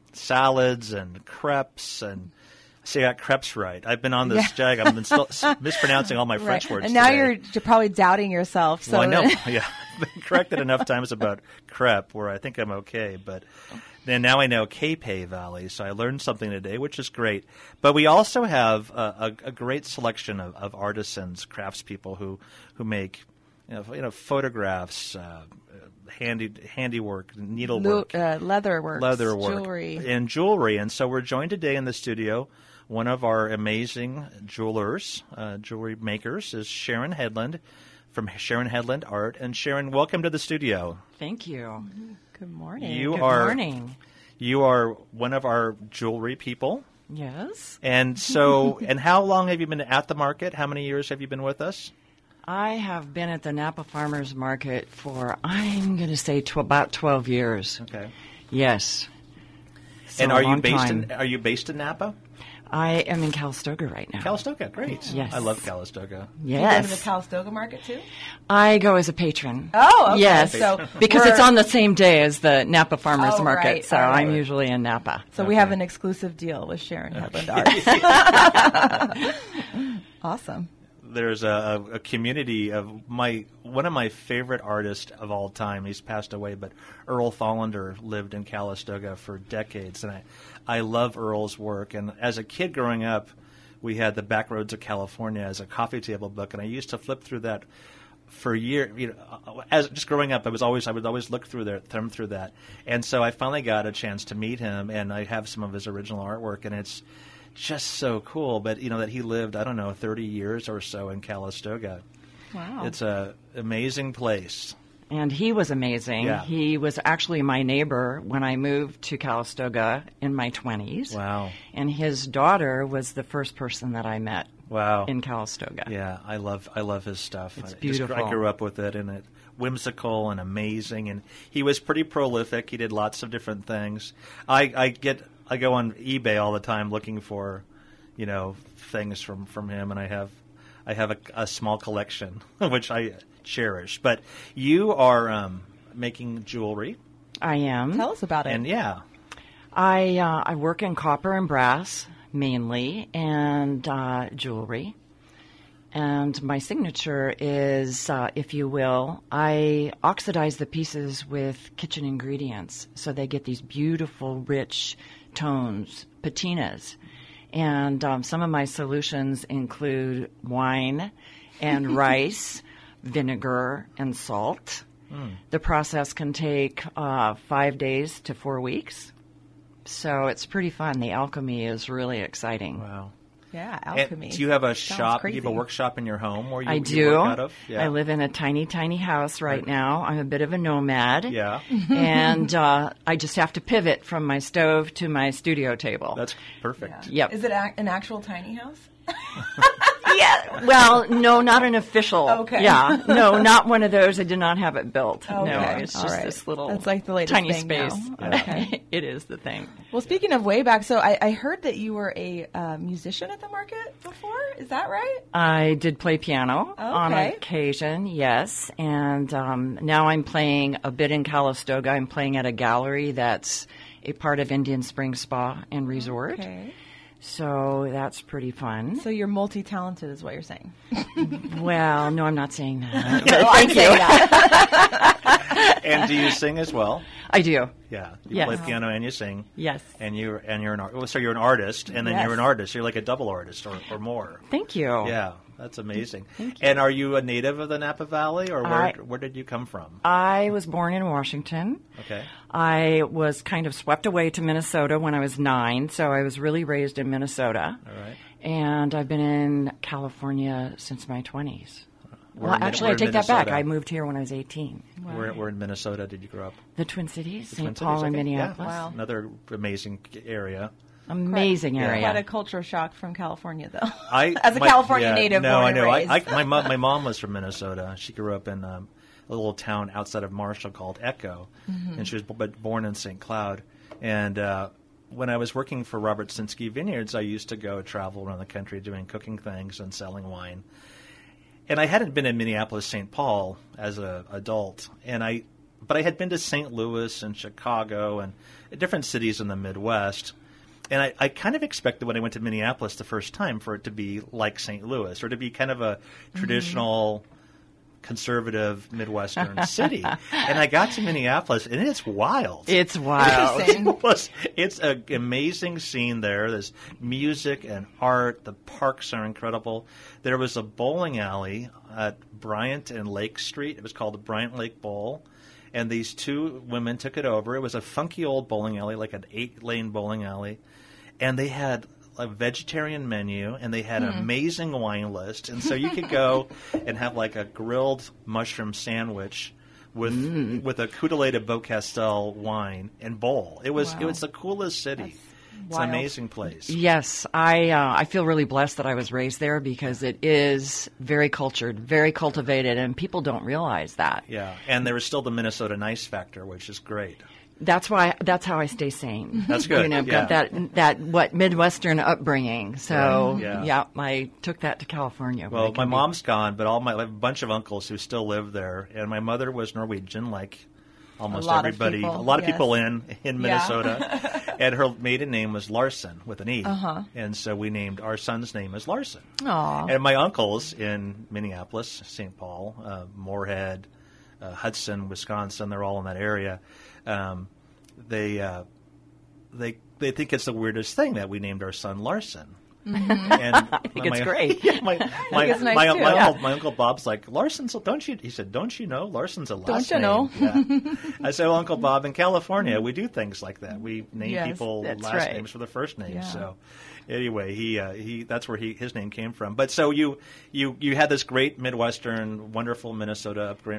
salads and crepes and. See, I got crepes right. I've been on this Yeah. jag. I've been still mispronouncing all my French right. words And now today. you're, you're probably doubting yourself. So well, I know. that- Yeah, I've been corrected enough times about crepe where I think I'm okay. But then now I know Capay Valley, so I learned something today, which is great. But we also have a, a, a great selection of, of artisans, craftspeople who who make you know, you know photographs, uh, handy handiwork, needlework, Lu- uh, leatherwork, leatherwork, jewelry. and jewelry. And so we're joined today in the studio. One of our amazing jewelers, uh, jewelry makers, is Sharon Headland from Sharon Headland Art. And Sharon, welcome to the studio. Thank you. Good morning. You Good are morning. you are one of our jewelry people. Yes. And so, and how long have you been at the market? How many years have you been with us? I have been at the Napa Farmers Market for, I'm going to say, tw- about twelve years. Okay. Yes. So and a are you long based time. in are you based in Napa? I am in Calistoga right now. Calistoga, great. Yes. I love Calistoga. You go to the Yes. Calistoga market too? I go as a patron. Oh, okay. Yes. So Because we're- it's on the same day as the Napa Farmers Oh, Market, right, so all right. I'm usually in Napa. So we have Okay. an exclusive deal with Sharon Headland Art. Awesome. There's a, a community of my one of my favorite artists of all time. He's passed away, but Earl Tholender lived in Calistoga for decades, and I, I love Earl's work. And as a kid growing up, we had The Back Roads of California as a coffee table book, and I used to flip through that for years. You know, as just growing up, I was always I would always look through there, thumb through that, and so I finally got a chance to meet him, and I have some of his original artwork, and it's just so cool. But you know that he lived, I don't know, thirty years or so in Calistoga. Wow. It's a amazing place. and he was amazing. Yeah. He was actually my neighbor when I moved to Calistoga in my twenties. Wow. And his daughter was the first person that I met Wow. in Calistoga. Yeah, I love I love his stuff. It's I just- beautiful. I grew up with it, and it whimsical and amazing, and he was pretty prolific. He did lots of different things. I, I get I go on eBay all the time looking for, you know, things from, from him, and I have I have a, a small collection which I cherish. But you are um, making jewelry, I am. Tell us about it. and yeah, I uh, I work in copper and brass mainly, and uh, jewelry. And my signature is, uh, if you will, I oxidize the pieces with kitchen ingredients, so they get these beautiful, rich tones, patinas. And um, some of my solutions include wine and rice, vinegar, and salt. Mm. The process can take uh, five days to four weeks. So it's pretty fun. The alchemy is really exciting. wow. yeah, And alchemy. do you have a Sounds shop? Do you have a crazy. workshop in your home where you, I you do. work out of? Yeah. I live in a tiny, tiny house right Right. now. I'm a bit of a nomad. Yeah, And uh, I just have to pivot from my stove to my studio table. that's perfect. Yep. Is it a- an actual tiny house? Yeah. Well, no, not an official. Okay. Yeah. No, not one of those. I did not have it built. No, Okay. it's All just right. this little That's like the latest tiny thing space. now. Okay. It is the thing. Well, speaking of way back, so I, I heard that you were a uh, musician at the market before. Is that right? I did play piano on Okay. occasion, yes. And um, now I'm playing a bit in Calistoga. I'm playing at a gallery that's a part of Indian Springs Spa and Resort. Okay. So that's pretty fun. So you're multi-talented, is what you're saying. Well, no, I'm not saying that. No, I'm saying that. And do you sing as well? I do. Yeah, you Yes. play piano and you sing. Yes. And you and you're an art. Well, so you're an artist, and then Yes. you're an artist. You're like a double artist or, or more. Thank you. Yeah, that's amazing. Thank you. And are you a native of the Napa Valley, or where I- where did you come from? I was born in Washington. Okay. I was kind of swept away to Minnesota when I was nine, so I was really raised in Minnesota. All right. And I've been in California since my twenties. We're Well, in Min- actually, we're I in take that back. Minnesota. I moved here when I was eighteen. Where, where in Minnesota did you grow up? The Twin Cities, Twin Saint Cities, Paul, and okay. Minneapolis. Yeah. Wow. Another amazing area. Amazing Yeah. area. Quite a culture shock from California, though. I, As a my- California yeah, native, no, born I and know. I, raised. I, my mom, my mom was from Minnesota. She grew up in um, a little town outside of Marshall called Echo, Mm-hmm. and she was b- but born in Saint Cloud. And uh, when I was working for Robert Sinsky Vineyards, I used to go travel around the country doing cooking things and selling wine. And I hadn't been in Minneapolis, Saint Paul as an adult, and I, but I had been to Saint Louis and Chicago and different cities in the Midwest. And I, I kind of expected when I went to Minneapolis the first time for it to be like Saint Louis, or to be kind of a traditional, conservative Midwestern city. And I got to Minneapolis, and it's wild. It's wild. It was, it's an amazing scene there. There's music and art. The parks are incredible. There was a bowling alley at Bryant and Lake Street. It was called the Bryant Lake Bowl. And these two women took it over. It was a funky old bowling alley, like an eight-lane bowling alley. And they had a vegetarian menu, and they had an amazing wine list. And so you could go and have like a grilled mushroom sandwich with with a Coutelet de Beaucastel wine and bowl. It was Wow. it was the coolest city. It's an wild. amazing place. Yes, I uh, I feel really blessed that I was raised there because it is very cultured, very cultivated, and people don't realize that. Yeah, and there was still the Minnesota nice factor, which is great. That's why. That's how I stay sane. That's good, You know, I've yeah. got that that what Midwestern upbringing. So Right, yeah. yeah, I took that to California. where I Well, my can be- mom's gone, but all my I have a bunch of uncles who still live there, and my mother was Norwegian, like almost lot of everybody, people, a lot of yes. people in in Yeah. Minnesota, and her maiden name was Larson with an E, Uh-huh. and so we named our son's name as Larson. Aw. And my uncles in Minneapolis, Saint Paul, uh, Moorhead, uh, Hudson, Wisconsin, they're all in that area. Um, they uh, they they think it's the weirdest thing that we named our son Larson. And I think it's great. My, my, it's nice my, too. my Yeah. uncle, my uncle Bob's like, Larson's, don't you? He said, don't you know? Larson's a last Don't you know? name. Yeah. I said, well, Uncle Bob, in California, we do things like that. We name Yes, people that's last right. names for the first name. Yeah. So anyway, he uh, he that's where he his name came from. But so you you you had this great Midwestern, wonderful Minnesota upgra-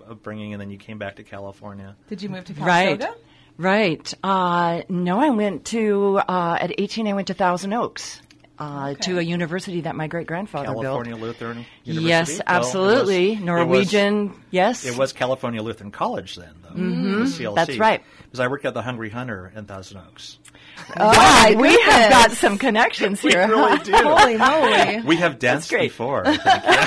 upbringing, and then you came back to California. Did you move to Right. Calistoga? Right. Uh, no, I went to, uh, at eighteen, I went to Thousand Oaks. Uh, Okay. to a university that my great-grandfather California built. Lutheran University? Yes, Well, absolutely. it was- Norwegian, yes. It was, it was California Lutheran College then, though. Mm-hmm. The C L C. That's right. Because I worked at the Hungry Hunter in Thousand Oaks. Oh, we goodness. have got some connections We here. really do. Holy moly. We have danced great. before, I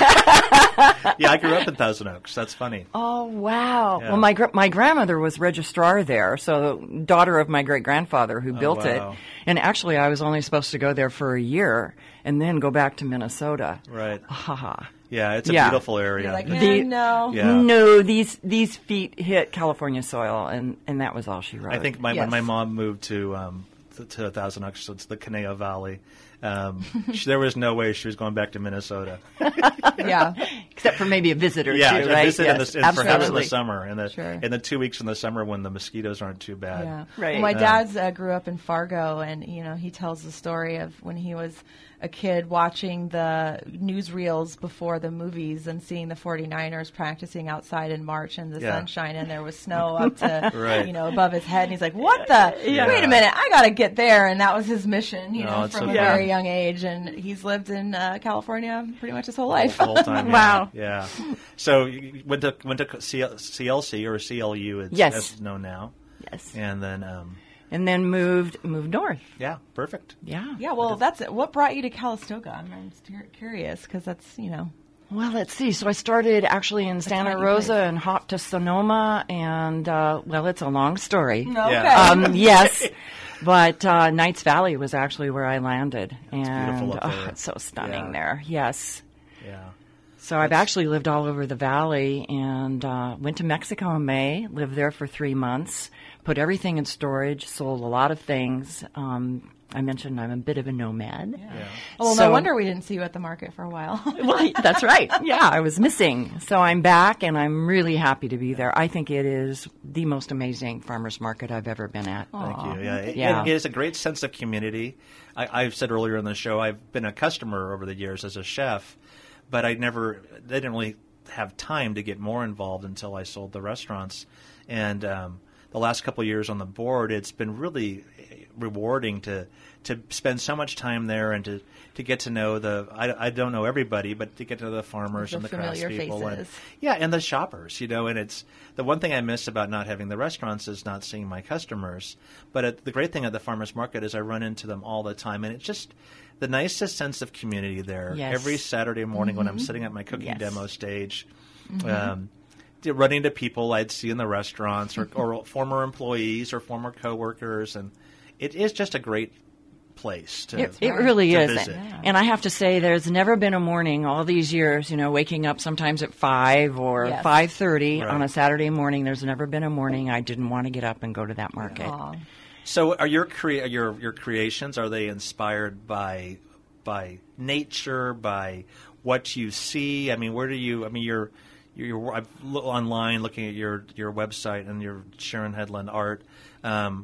think. Yeah, I grew up in Thousand Oaks. That's funny. Oh, wow. Yeah. Well, my gr- my grandmother was registrar there, so daughter of my great-grandfather who built wow. it. And actually, I was only supposed to go there for a year and then go back to Minnesota. Right. Haha. Yeah, it's a Yeah. beautiful area. You're like, It's- eh, The- no. Yeah. No, these these feet hit California soil, and, and that was all she wrote. I think my, Yes. when my mom moved to um, to, to Thousand Oaks, so it's the Conejo Valley, um, she, there was no way she was going back to Minnesota. Yeah. Except for maybe a visitor, Yeah, too, a right? visit Yes, in the, in, perhaps in the absolutely. summer, in the Sure. in the two weeks in the summer when the mosquitoes aren't too bad. Yeah. Right. Well, my Uh, dad's uh, grew up in Fargo, and you know he tells the story of when he was a kid watching the newsreels before the movies and seeing the forty-niners practicing outside in March in the Yeah. sunshine, and there was snow up to Right. you know above his head, and he's like, "What the? Yeah. Wait a minute, I got to get there," and that was his mission, you No, know, it's from so a cool. very young age, and he's lived in uh, California pretty much his whole life. The whole time. yeah. Wow. Yeah. So you went to went to C L C or C L U, it's, Yes. as it's known now, Yes. and then um, And then moved moved north. yeah, perfect. Yeah. Yeah, well, that's it. What brought you to Calistoga? I'm, I'm st- curious because that's you know. Well, let's see. So I started actually in Santa tiny Rosa place. and hopped to Sonoma, and uh, well, it's a long story. Okay. Yeah. Um, yes, but uh, Knights Valley was actually where I landed, and beautiful up oh, there. it's so stunning Yeah. there. Yes. Yeah. So I've actually lived all over the valley and uh, went to Mexico in May, lived there for three months, put everything in storage, sold a lot of things. Um, I mentioned I'm a bit of a nomad. Yeah. Well, So- no wonder we didn't see you at the market for a while. Well, that's right. Yeah, I was missing. So I'm back, and I'm really happy to be there. I think it is the most amazing farmers market I've ever been at. Thank you. Yeah, it, Yeah. it is a great sense of community. I, I've said earlier in the show I've been a customer over the years as a chef, but I never they didn't really have time to get more involved until I sold the restaurants. And um, the last couple of years on the board, it's been really rewarding to to spend so much time there and to, to get to know the I, I don't know everybody, but to get to know the farmers The and the familiar craftspeople and faces. yeah, and the shoppers, you know. And it's the one thing I miss about not having the restaurants is not seeing my customers. But it, the great thing at the farmers market is I run into them all the time, and it's just the nicest sense of community there. Yes. Every Saturday morning when I'm sitting at my cooking Yes. demo stage, um, d- running into people I'd see in the restaurants or, or former employees or former coworkers, and it is just a great place to It, it really to is. visit. And I have to say, there's never been a morning all these years, you know, waking up sometimes at five or Yes. five thirty Right. on a Saturday morning. There's never been a morning I didn't want to get up and go to that market. Aw. So, are your crea- your your creations, are they inspired by by nature, by what you see? I mean, where do you? I mean, you're you're I've lo- online looking at your your website and your Sharon Headland art. Um,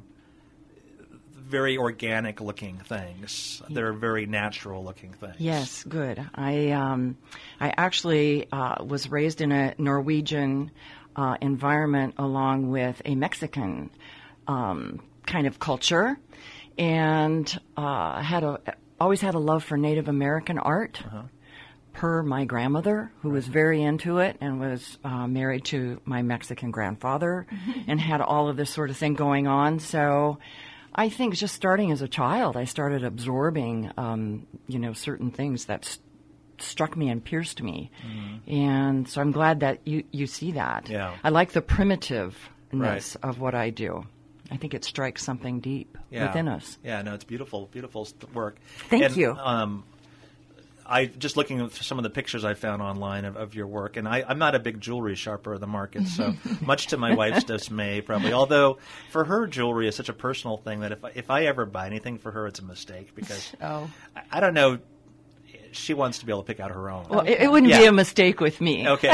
very organic looking things. They're very natural looking things. Yes, good. I um, I actually uh, was raised in a Norwegian uh, environment along with a Mexican um, kind of culture, and uh, had a always had a love for Native American art. Per my grandmother, who was very into it and was uh, married to my Mexican grandfather, and had all of this sort of thing going on. So. I think just starting as a child, I started absorbing, um, you know, certain things that st- struck me and pierced me, and so I'm glad that you, you see that. Yeah. I like the primitiveness Right. of what I do. I think it strikes something deep Yeah. within us. Yeah, no, it's beautiful, beautiful st- work. Thank And, you. Um, I just looking at some of the pictures I found online of, of your work, and I, I'm not a big jewelry shopper of the market, so much to my wife's dismay, probably. Although for her, jewelry is such a personal thing that if I, if I ever buy anything for her, it's a mistake because Oh. I, I don't know. she wants to be able to pick out her own. Well, it, it wouldn't Yeah. be a mistake with me. Okay.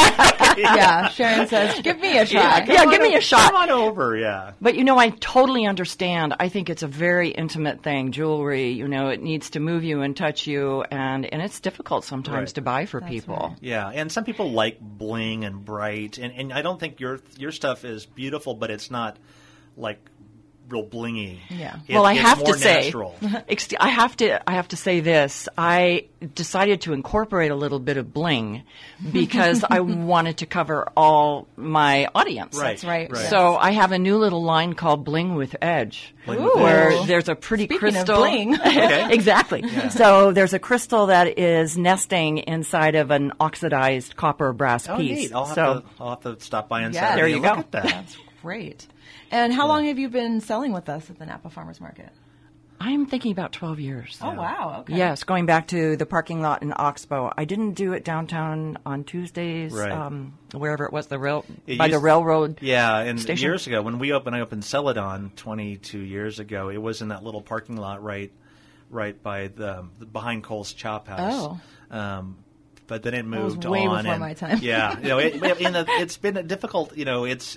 Yeah, Sharon says, give me a try. Yeah, give me a shot. Come on over, yeah. But, you know, I totally understand. I think it's a very intimate thing, jewelry. You know, it needs to move you and touch you, and, and it's difficult sometimes Right. to buy for That's people. right. Yeah, and some people like bling and bright, and, and I don't think your your stuff is beautiful, but it's not like real blingy. Yeah. It- Well, I it's have more to say, natural. ex- I have to, I have to say this. I decided to incorporate a little bit of bling because I wanted to cover all my audience. Right, That's right. right. So I have a new little line called Bling with Edge, Bling with where Edge. there's a pretty Speaking of crystal. bling. Okay. Exactly. So there's a crystal that is nesting inside of an oxidized copper or brass Oh, piece. neat. I'll have, so to, I'll have to stop by on Yeah. Saturday There you and go. look at that. That's great. And how long have you been selling with us at the Napa Farmers Market? I'm thinking about twelve years. Oh, wow. Okay. Yes, going back to the parking lot in Oxbow. I didn't do it downtown on Tuesdays, Right. um, wherever it was, the rail It by the used- railroad. Yeah, and station. years ago when we opened, I opened Celadon twenty-two years ago. It was in that little parking lot right, right by the, the behind Cole's Chop House. Oh. Um, but then it was moved way on. before and, my time. Yeah, you know, it, it, you know, it's been a difficult. You know, it's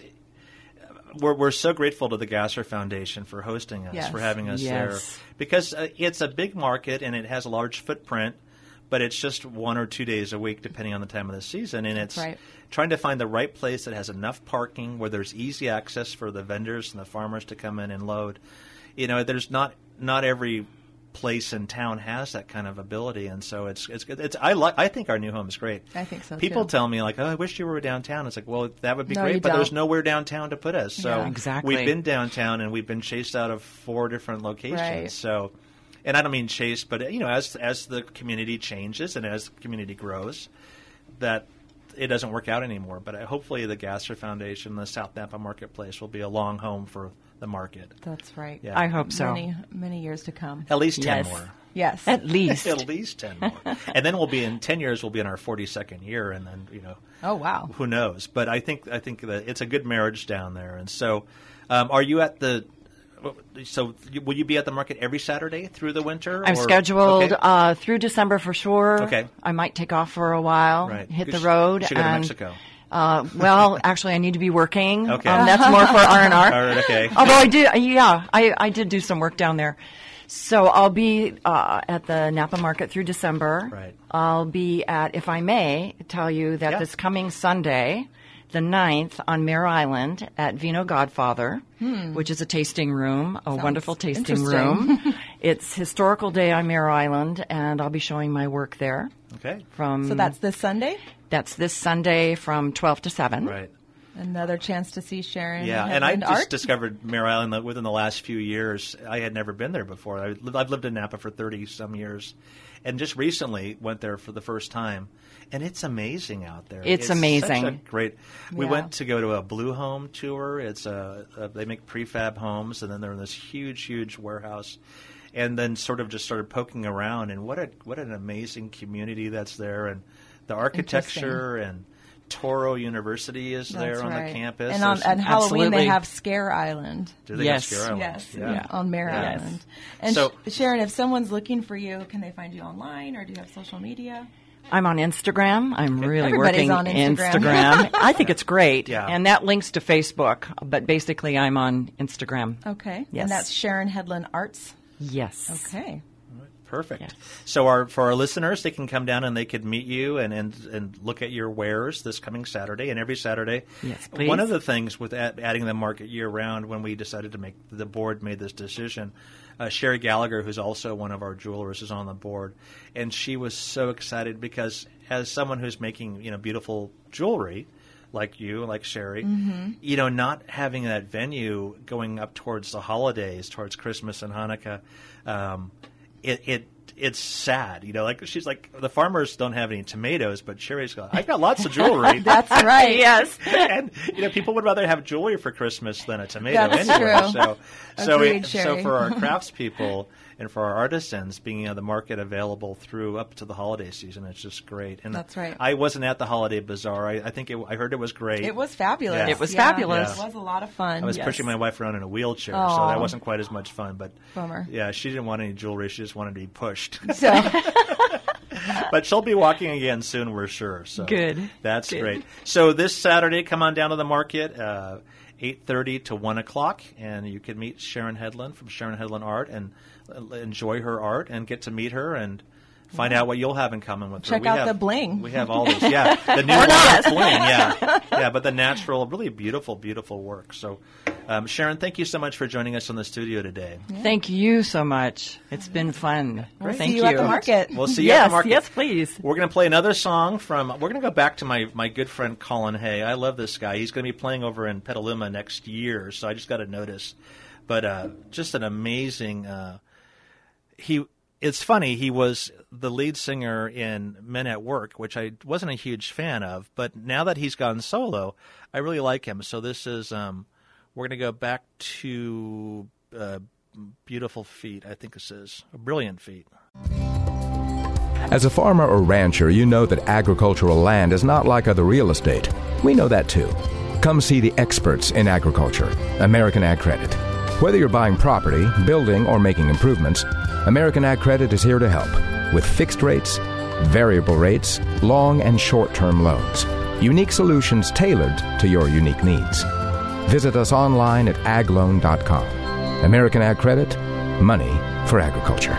we're we're so grateful to the Gasser Foundation for hosting us, Yes. for having us Yes. there, because uh, it's a big market and it has a large footprint. But it's just one or two days a week, depending on the time of the season, and it's right. trying to find the right place that has enough parking, where there's easy access for the vendors and the farmers to come in and load. You know, there's not not every place in town has that kind of ability, and so it's it's it's. I like. I think our new home is great. I think so, People too. tell me like, "Oh, I wish you were downtown." It's like, well, that would be No, great, you but there's don't. nowhere downtown to put us. So Yeah. Exactly. we've been downtown, and we've been chased out of four different locations. Right. So. And I don't mean chase, but you know, as as the community changes and as the community grows, that it doesn't work out anymore. But uh, hopefully, the Gasser Foundation, the South Napa Marketplace, will be a long home for the market. That's right. Yeah. I hope so. Many, many years to come. At least ten Yes. more. Yes. At least. At least ten more. And then we'll be in ten years. We'll be in our forty-second year, and then you know, Oh, wow. who knows? But I think I think that it's a good marriage down there. And so, um, are you at the? So, will you be at the market every Saturday through the winter? I'm or- scheduled Okay. uh, through December for sure. Okay. I might take off for a while, Right. hit You the sh- road. you should go to and, Mexico. Uh, well, actually, I need to be working. Okay. Um, that's more for R and R. All right, okay. Although I did, yeah, I, I did do some work down there. So I'll be uh, at the Napa Market through December. Right. I'll be at, if I may, tell you that Yeah. this coming Sunday, the ninth, on Mare Island at Vino Godfather, which is a tasting room, a wonderful tasting interesting. room. It's Historical Day on Mare Island, and I'll be showing my work there. Okay. From So that's this Sunday? that's this Sunday from twelve to seven. Right. Another chance to see Sharon Yeah, and I Headland just art? discovered Mare Island that within the last few years. I had never been there before. I, li- I've lived in Napa for thirty some years, and just recently went there for the first time, and it's amazing out there. It's such amazing. a great. We Yeah. went to go to a Blue Home tour. It's a, a they make prefab homes, and then they're in this huge, huge warehouse. And then sort of just started poking around, and what a what an amazing community that's there, and the architecture and Toro University is That's there on right. the campus. And on There's- and Halloween Absolutely. they have Scare Island. Do they Yes. have Scare Island? Yes, Yeah. on Mare Yes. Island. And So- Sh- Sharon, if someone's looking for you, can they find you online, or do you have social media? I'm on Instagram. I'm really Everybody's working on Instagram. Instagram. I think it's great. Yeah. And that links to Facebook, but basically I'm on Instagram. Okay. Yes. And that's Sharon Headland Arts. Yes. Okay. Perfect. Yes. So our for our listeners, they can come down and they could meet you and, and, and look at your wares this coming Saturday and every Saturday. Yes, please. One of the things with add, adding the market year round, when we decided to make the board made this decision, uh, Sherry Gallagher, who's also one of our jewelers, is on the board, and she was so excited because as someone who's making you know beautiful jewelry, like you, like Sherry, Mm-hmm. you know, not having that venue going up towards the holidays, towards Christmas and Hanukkah. Um, It, it it's sad, you know. Like she's like, the farmers don't have any tomatoes, but Sherry's got. I've got lots of jewelry. That's right. Yes. And you know, people would rather have jewelry for Christmas than a tomato. That's anyway. true. So, so Agreed, it, so Sherry. for our craftspeople, and for our artisans, being uh, the market available through up to the holiday season. It's just great. And That's right. I wasn't at the holiday bazaar. I, I think it, I heard it was great. It was fabulous. Yeah. It was Yeah, fabulous. It was a lot of fun. I was yes. pushing my wife around in a wheelchair, so Aw. that wasn't quite as much fun. But Bummer. yeah, she didn't want any jewelry. She just wanted to be pushed. So, But she'll be walking again soon, we're sure. So Good. That's Good. great. So this Saturday, come on down to the market, uh, eight thirty to one o'clock, and you can meet Sharon Headland from Sharon Headland Art and uh, enjoy her art and get to meet her and find out what you'll have in common with her. Check We out have- the bling. We have all those. Yeah, the new art bling. Yeah, yeah, but the natural, really beautiful, beautiful work. So, um, Sharon, thank you so much for joining us in the studio today. Thank you so much. It's been fun. we'll Thank see you, at the market. We'll see you yes, at the market. yes, please. We're going to play another song from, we're going to go back to my, my good friend Colin Hay. I love this guy. He's going to be playing over in Petaluma next year, so I just got a notice. But uh, just an amazing, uh, he, it's funny, he was the lead singer in Men at Work, which I wasn't a huge fan of, but now that he's gone solo, I really like him. So this is, um, we're going to go back to uh, Beautiful Feet, I think this is, Brilliant Feet. As a farmer or rancher, you know that agricultural land is not like other real estate. We know that too. Come see the experts in agriculture, American Ag Credit. Whether you're buying property, building, or making improvements, American Ag Credit is here to help with fixed rates, variable rates, long and short-term loans. Unique solutions tailored to your unique needs. Visit us online at ag loan dot com. American Ag Credit, money for agriculture.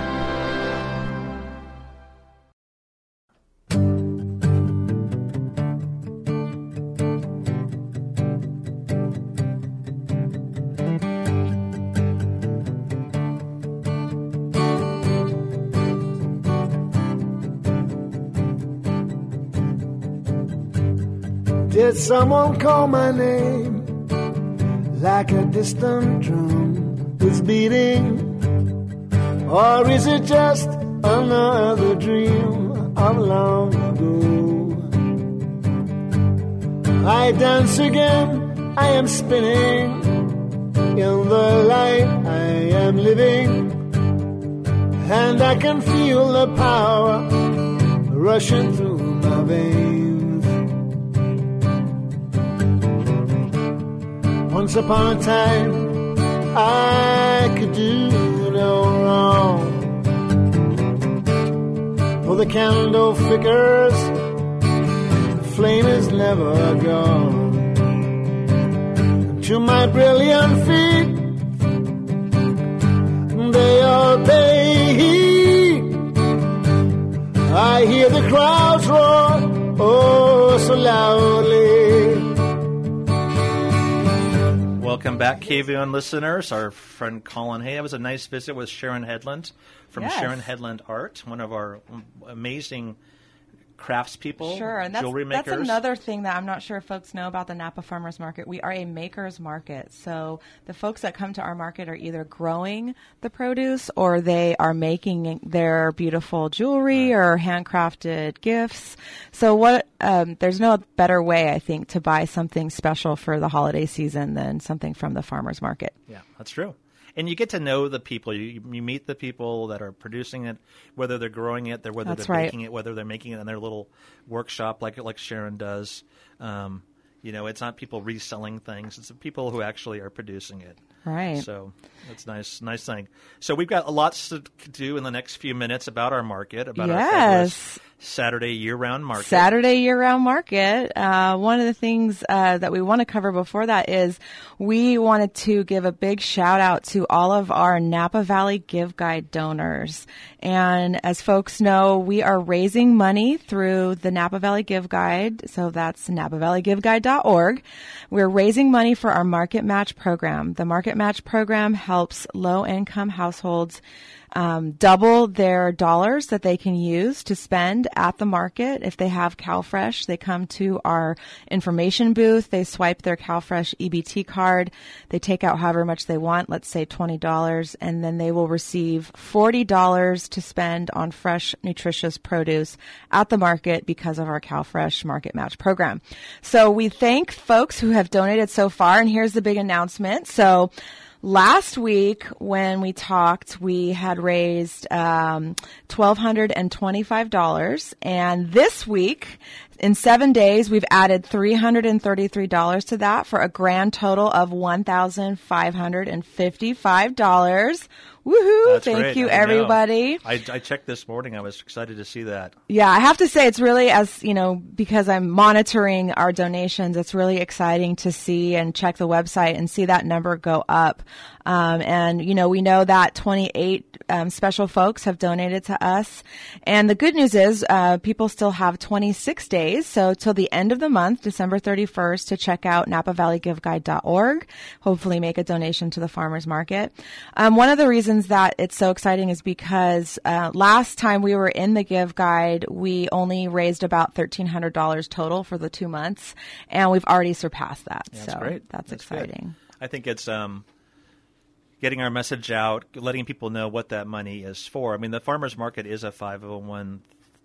Did someone call my name like a distant drum is beating? Or is it just another dream of long ago? I dance again, I am spinning in the light I am living, and I can feel the power rushing through my veins. Once upon a time, I could do no wrong. For the candle flickers, the flame is never gone. To my brilliant feet, they all pay heed. I hear the crowds roar, oh, so loudly. Welcome back, K V O N listeners. Our friend Colin Hay. It was a nice visit with Sharon Headland from Yes. Sharon Headland Art, one of our amazing craftspeople, Sure, and that's, jewelry makers. that's another thing that I'm not sure if folks know about the Napa Farmers Market. We are a maker's market, so the folks that come to our market are either growing the produce or they are making their beautiful jewelry or handcrafted gifts. So what? Um, there's no better way, I think, to buy something special for the holiday season than something from the farmers market. Yeah, that's true. And you get to know the people. You, you meet the people that are producing it, whether they're growing it, they're, whether That's they're right. baking it, whether they're making it in their little workshop like like Sharon does. Um, you know, it's not people reselling things. It's the people who actually are producing it. Right. So that's nice, nice thing. So we've got lots to do in the next few minutes about our market, about our Yes. fabulous Saturday year-round market. Saturday year-round market. Uh, one of the things uh, that we want to cover before that is we wanted to give a big shout out to all of our Napa Valley Give Guide donors. And as folks know, we are raising money through the Napa Valley Give Guide. So that's napa valley give guide dot org. We're raising money for our Market Match program. The Market Match program helps low-income households Um, double their dollars that they can use to spend at the market. If they have CalFresh, they come to our information booth, they swipe their CalFresh E B T card, they take out however much they want, let's say twenty dollars, and then they will receive forty dollars to spend on fresh, nutritious produce at the market because of our CalFresh Market Match program. So we thank folks who have donated so far, and here's the big announcement. So Last week when we talked, we had raised um, one thousand two hundred twenty-five dollars, and this week, in seven days, we've added three hundred thirty-three dollars to that for a grand total of one thousand five hundred fifty-five dollars. Woohoo! That's Thank great. you, I know. everybody. I, I checked this morning. I was excited to see that. Yeah, I have to say it's really, as you know, because I'm monitoring our donations, it's really exciting to see and check the website and see that number go up. Um, and, you know, we know that twenty-eight um, special folks have donated to us. And the good news is uh, people still have twenty-six days, so till the end of the month, December thirty-first, to check out napa valley give guide dot org, hopefully make a donation to the farmers market. Um, one of the reasons that it's so exciting is because uh, last time we were in the Give Guide, we only raised about thirteen hundred dollars total for the two months, and we've already surpassed that. Yeah, so that's great. That's, That's exciting. Good. I think it's um, getting our message out, letting people know what that money is for. I mean, the farmers market is a five oh one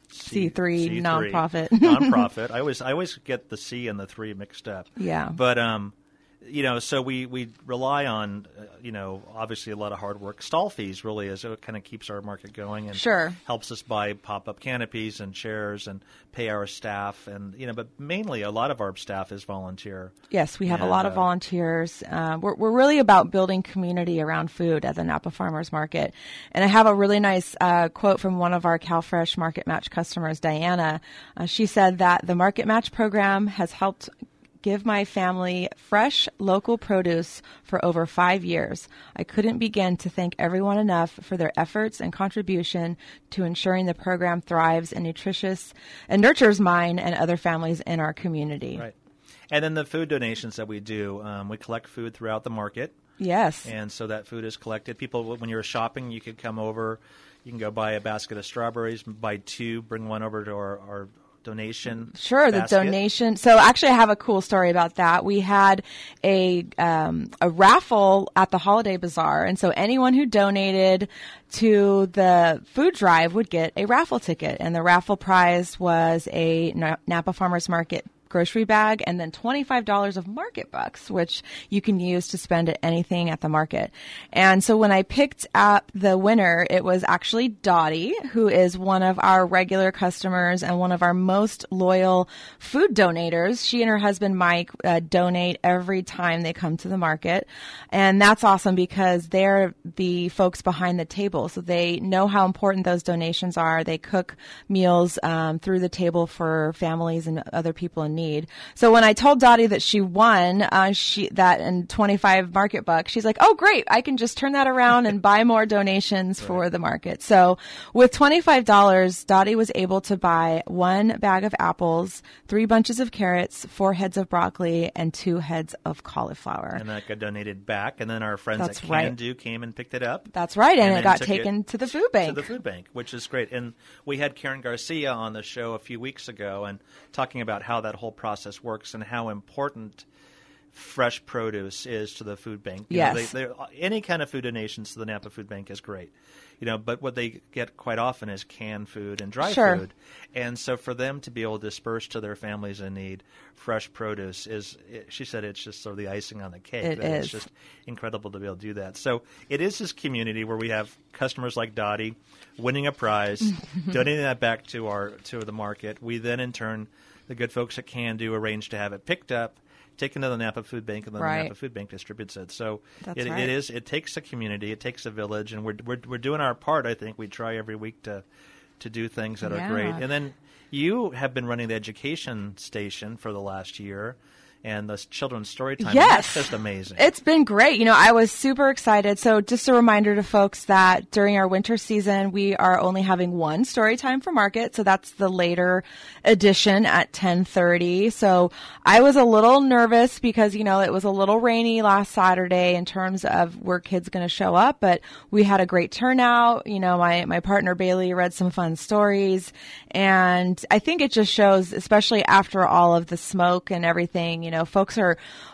C three C three nonprofit. nonprofit. I always I always get the C and the three mixed up. Yeah. But um, you know, so we, we rely on, uh, you know, obviously a lot of hard work. Stall fees really is it kind of keeps our market going and Sure. helps us buy pop-up canopies and chairs and pay our staff. And, you know, but mainly a lot of our staff is volunteer. Yes, we have And, a lot of uh, volunteers. Uh, we're, we're really about building community around food at the Napa Farmers Market. And I have a really nice uh, quote from one of our CalFresh Market Match customers, Diana. Uh, she said that the Market Match program has helped give my family fresh local produce for over five years. I couldn't begin to thank everyone enough for their efforts and contribution to ensuring the program thrives and nutritious and nurtures mine and other families in our community. Right. And then the food donations that we do, um, we collect food throughout the market. Yes. And so that food is collected. People, when you're shopping, you could come over. You can go buy a basket of strawberries, buy two, bring one over to our, our donation. Sure, basket. the donation. So actually, I have a cool story about that. We had a um, a raffle at the Holiday Bazaar, and so anyone who donated to the food drive would get a raffle ticket, and the raffle prize was a Napa Farmers Market grocery bag and then twenty-five dollars of market bucks, which you can use to spend at anything at the market. And so when I picked up the winner, it was actually Dottie, who is one of our regular customers and one of our most loyal food donators. She and her husband, Mike, uh, donate every time they come to the market. And that's awesome because they're the folks behind the table. So they know how important those donations are. They cook meals um, through the table for families and other people in need. Need. So when I told Dottie that she won uh, she that and twenty-five market bucks, she's like, oh, great. I can just turn that around and buy more donations right. for the market. So with twenty-five dollars, Dottie was able to buy one bag of apples, three bunches of carrots, four heads of broccoli, and two heads of cauliflower. And that got donated back. And then our friends That's at right. Can Do came and picked it up. That's right. And, and it got took taken it to the food bank. To the food bank, which is great. And we had Karen Garcia on the show a few weeks ago and talking about how that whole process works and how important fresh produce is to the food bank. You yes. know, they, any kind of food donations to the Napa Food Bank is great. You know, but what they get quite often is canned food and dry sure. food. And so for them to be able to disperse to their families in need fresh produce is, it, she said it's just sort of the icing on the cake. It that is. It's just incredible to be able to do that. So it is this community where we have customers like Dottie winning a prize, donating that back to our to the market. We then in turn, the good folks at Can Do arrange to have it picked up, taken to the Napa Food Bank, and then right. the Napa Food Bank distributes it. So it, right. it is. It takes a community. It takes a village, and we're we're we're doing our part. I think we try every week to to do things that yeah. are great. And then you have been running the education station for the last year. And the children's story time. Yes. That's just amazing. It's been great. You know, I was super excited. So just a reminder to folks that during our winter season, we are only having one story time for market. So that's the later edition at ten thirty. So I was a little nervous because, you know, it was a little rainy last Saturday in terms of were kids going to show up, but we had a great turnout. You know, my, my partner Bailey read some fun stories. And I think it just shows, especially after all of the smoke and everything, you know, folks are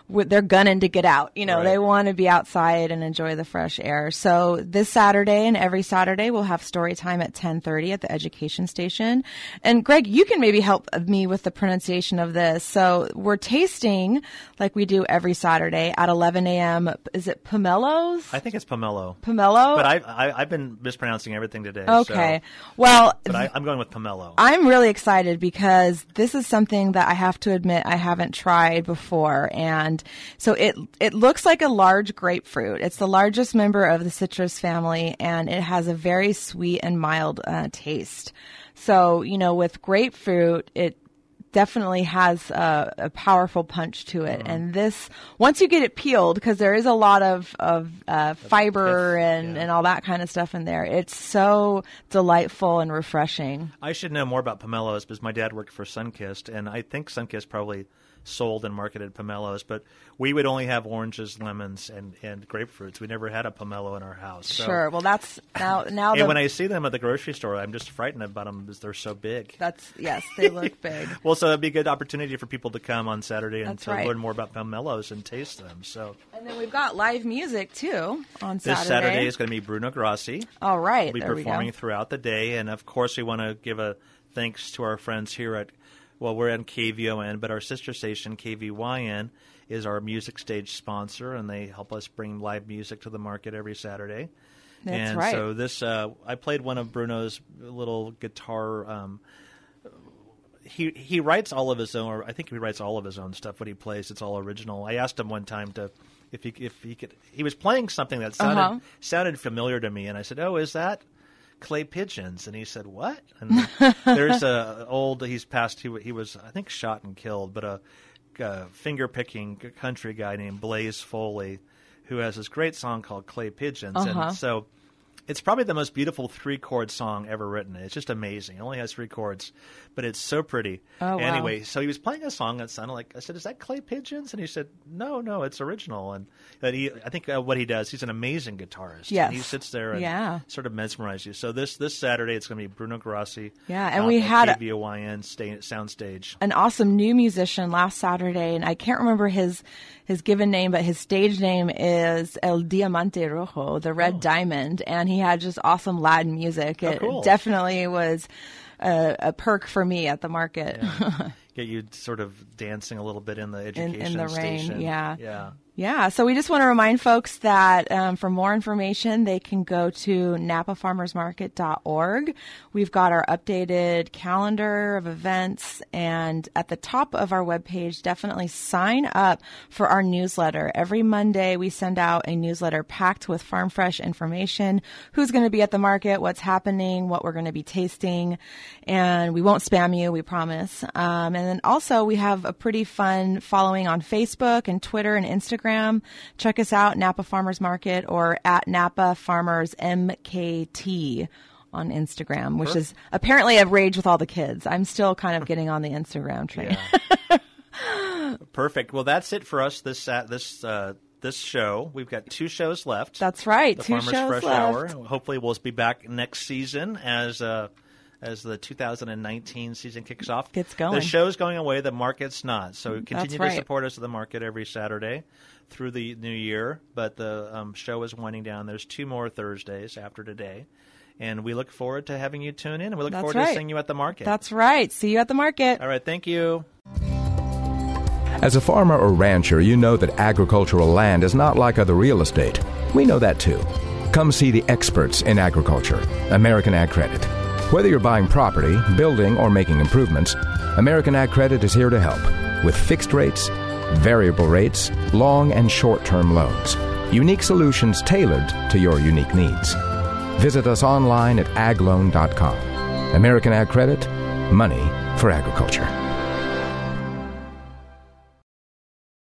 they're gunning to get out. You know, Right. they want to be outside and enjoy the fresh air. So this Saturday and every Saturday, we'll have story time at ten thirty at the education station. And Greg, you can maybe help me with the pronunciation of this. So we're tasting like we do every Saturday at eleven a.m. Is it Pomelo's? I think it's pomelo. Pomelo? But I, I, I've been mispronouncing everything today. Okay. So, Well, but I, I'm going with pomelo. I'm really excited because this is something that I have to admit I haven't tried before. And so it it looks like a large grapefruit. It's the largest member of the citrus family, and it has a very sweet and mild uh, taste. So, you know, with grapefruit, it definitely has a, a powerful punch to it. Mm-hmm. And this, once you get it peeled, because there is a lot of, of uh, fiber pith, and, yeah. and all that kind of stuff in there, it's so delightful and refreshing. I should know more about pomelos because my dad worked for Sunkist, and I think Sunkist probably sold and marketed pomelos, but we would only have oranges, lemons, and, and grapefruits. We never had a pomelo in our house. So. Sure. Well, that's now now. And the, when I see them at the grocery store, I'm just frightened about them because they're so big. That's yes, they look big. Well, so it'd be a good opportunity for people to come on Saturday and That's to right. learn more about pomelos and taste them. So And then we've got live music too on this Saturday. Saturday is going to be Bruno Grassi. All right, We'll be there we performing go. throughout the day, and of course, we want to give a thanks to our friends here at. Well, we're on K V O N, but our sister station, K V Y N, is our music stage sponsor, and they help us bring live music to the market every Saturday. That's and right. so this, uh, I played one of Bruno's little guitar. Um, he he writes all of his own, or I think he writes all of his own stuff. What he plays, it's all original. I asked him one time to if he if he could. He was playing something that sounded Uh-huh. sounded familiar to me, and I said, "Oh, is that?" Clay pigeons, and he said, "What?" And there's a old. He's passed. He he was, I think, shot and killed, but a, a finger picking country guy named Blaze Foley, who has this great song called "Clay Pigeons," Uh-huh. and so it's probably the most beautiful three chord song ever written. It's just amazing. It only has three chords, but it's so pretty. Oh, wow. Anyway, so he was playing a song that sounded like. I said, "Is that Clay Pigeons?" And he said, "No, no, it's original." And that he, I think, uh, what he does, he's an amazing guitarist. Yes. And he sits there and Yeah. sort of mesmerize you. So this this Saturday, it's going to be Bruno Grassi. Yeah, and uh, we at had a- K V O Y N sta- soundstage. An awesome new musician last Saturday, and I can't remember his his given name, but his stage name is El Diamante Rojo, the Red Diamond, and he had just awesome Latin music. Oh, It cool. definitely was a, a perk for me at the market. Yeah. Get you sort of dancing a little bit in the In- education in the rain, station. yeah. Yeah. Yeah, so we just want to remind folks that um, for more information, they can go to napa farmers market dot org. We've got our updated calendar of events, and at the top of our webpage, definitely sign up for our newsletter. Every Monday, we send out a newsletter packed with farm fresh information, who's going to be at the market, what's happening, what we're going to be tasting, and we won't spam you, we promise. Um, and then also, we have a pretty fun following on Facebook and Twitter and Instagram. Check us out, Napa Farmers Market, or at Napa Farmers M K T on Instagram, which is apparently a rage with all the kids. I'm still kind of getting on the Instagram train. Yeah. Perfect. Well, that's it for us this uh, this uh, this show. We've got two shows left. That's right, the two Farmers shows Fresh left. Hour. Hopefully, we'll be back next season as uh, as the two thousand nineteen season kicks off. Gets going. The show's going away. The market's not. So continue That's to right. support us at the market every Saturday through the new year. But the um, show is winding down. There's two more Thursdays after today. And we look forward to having you tune in, and we look That's forward right. to seeing you at the market. That's right. See you at the market. All right. Thank you. As a farmer or rancher, you know that agricultural land is not like other real estate. We know that too. Come see the experts in agriculture, American Ag Credit. Whether you're buying property, building, or making improvements, American Ag Credit is here to help with fixed rates, variable rates, long and short-term loans. Unique solutions tailored to your unique needs. Visit us online at ag loan dot com. American Ag Credit, money for agriculture.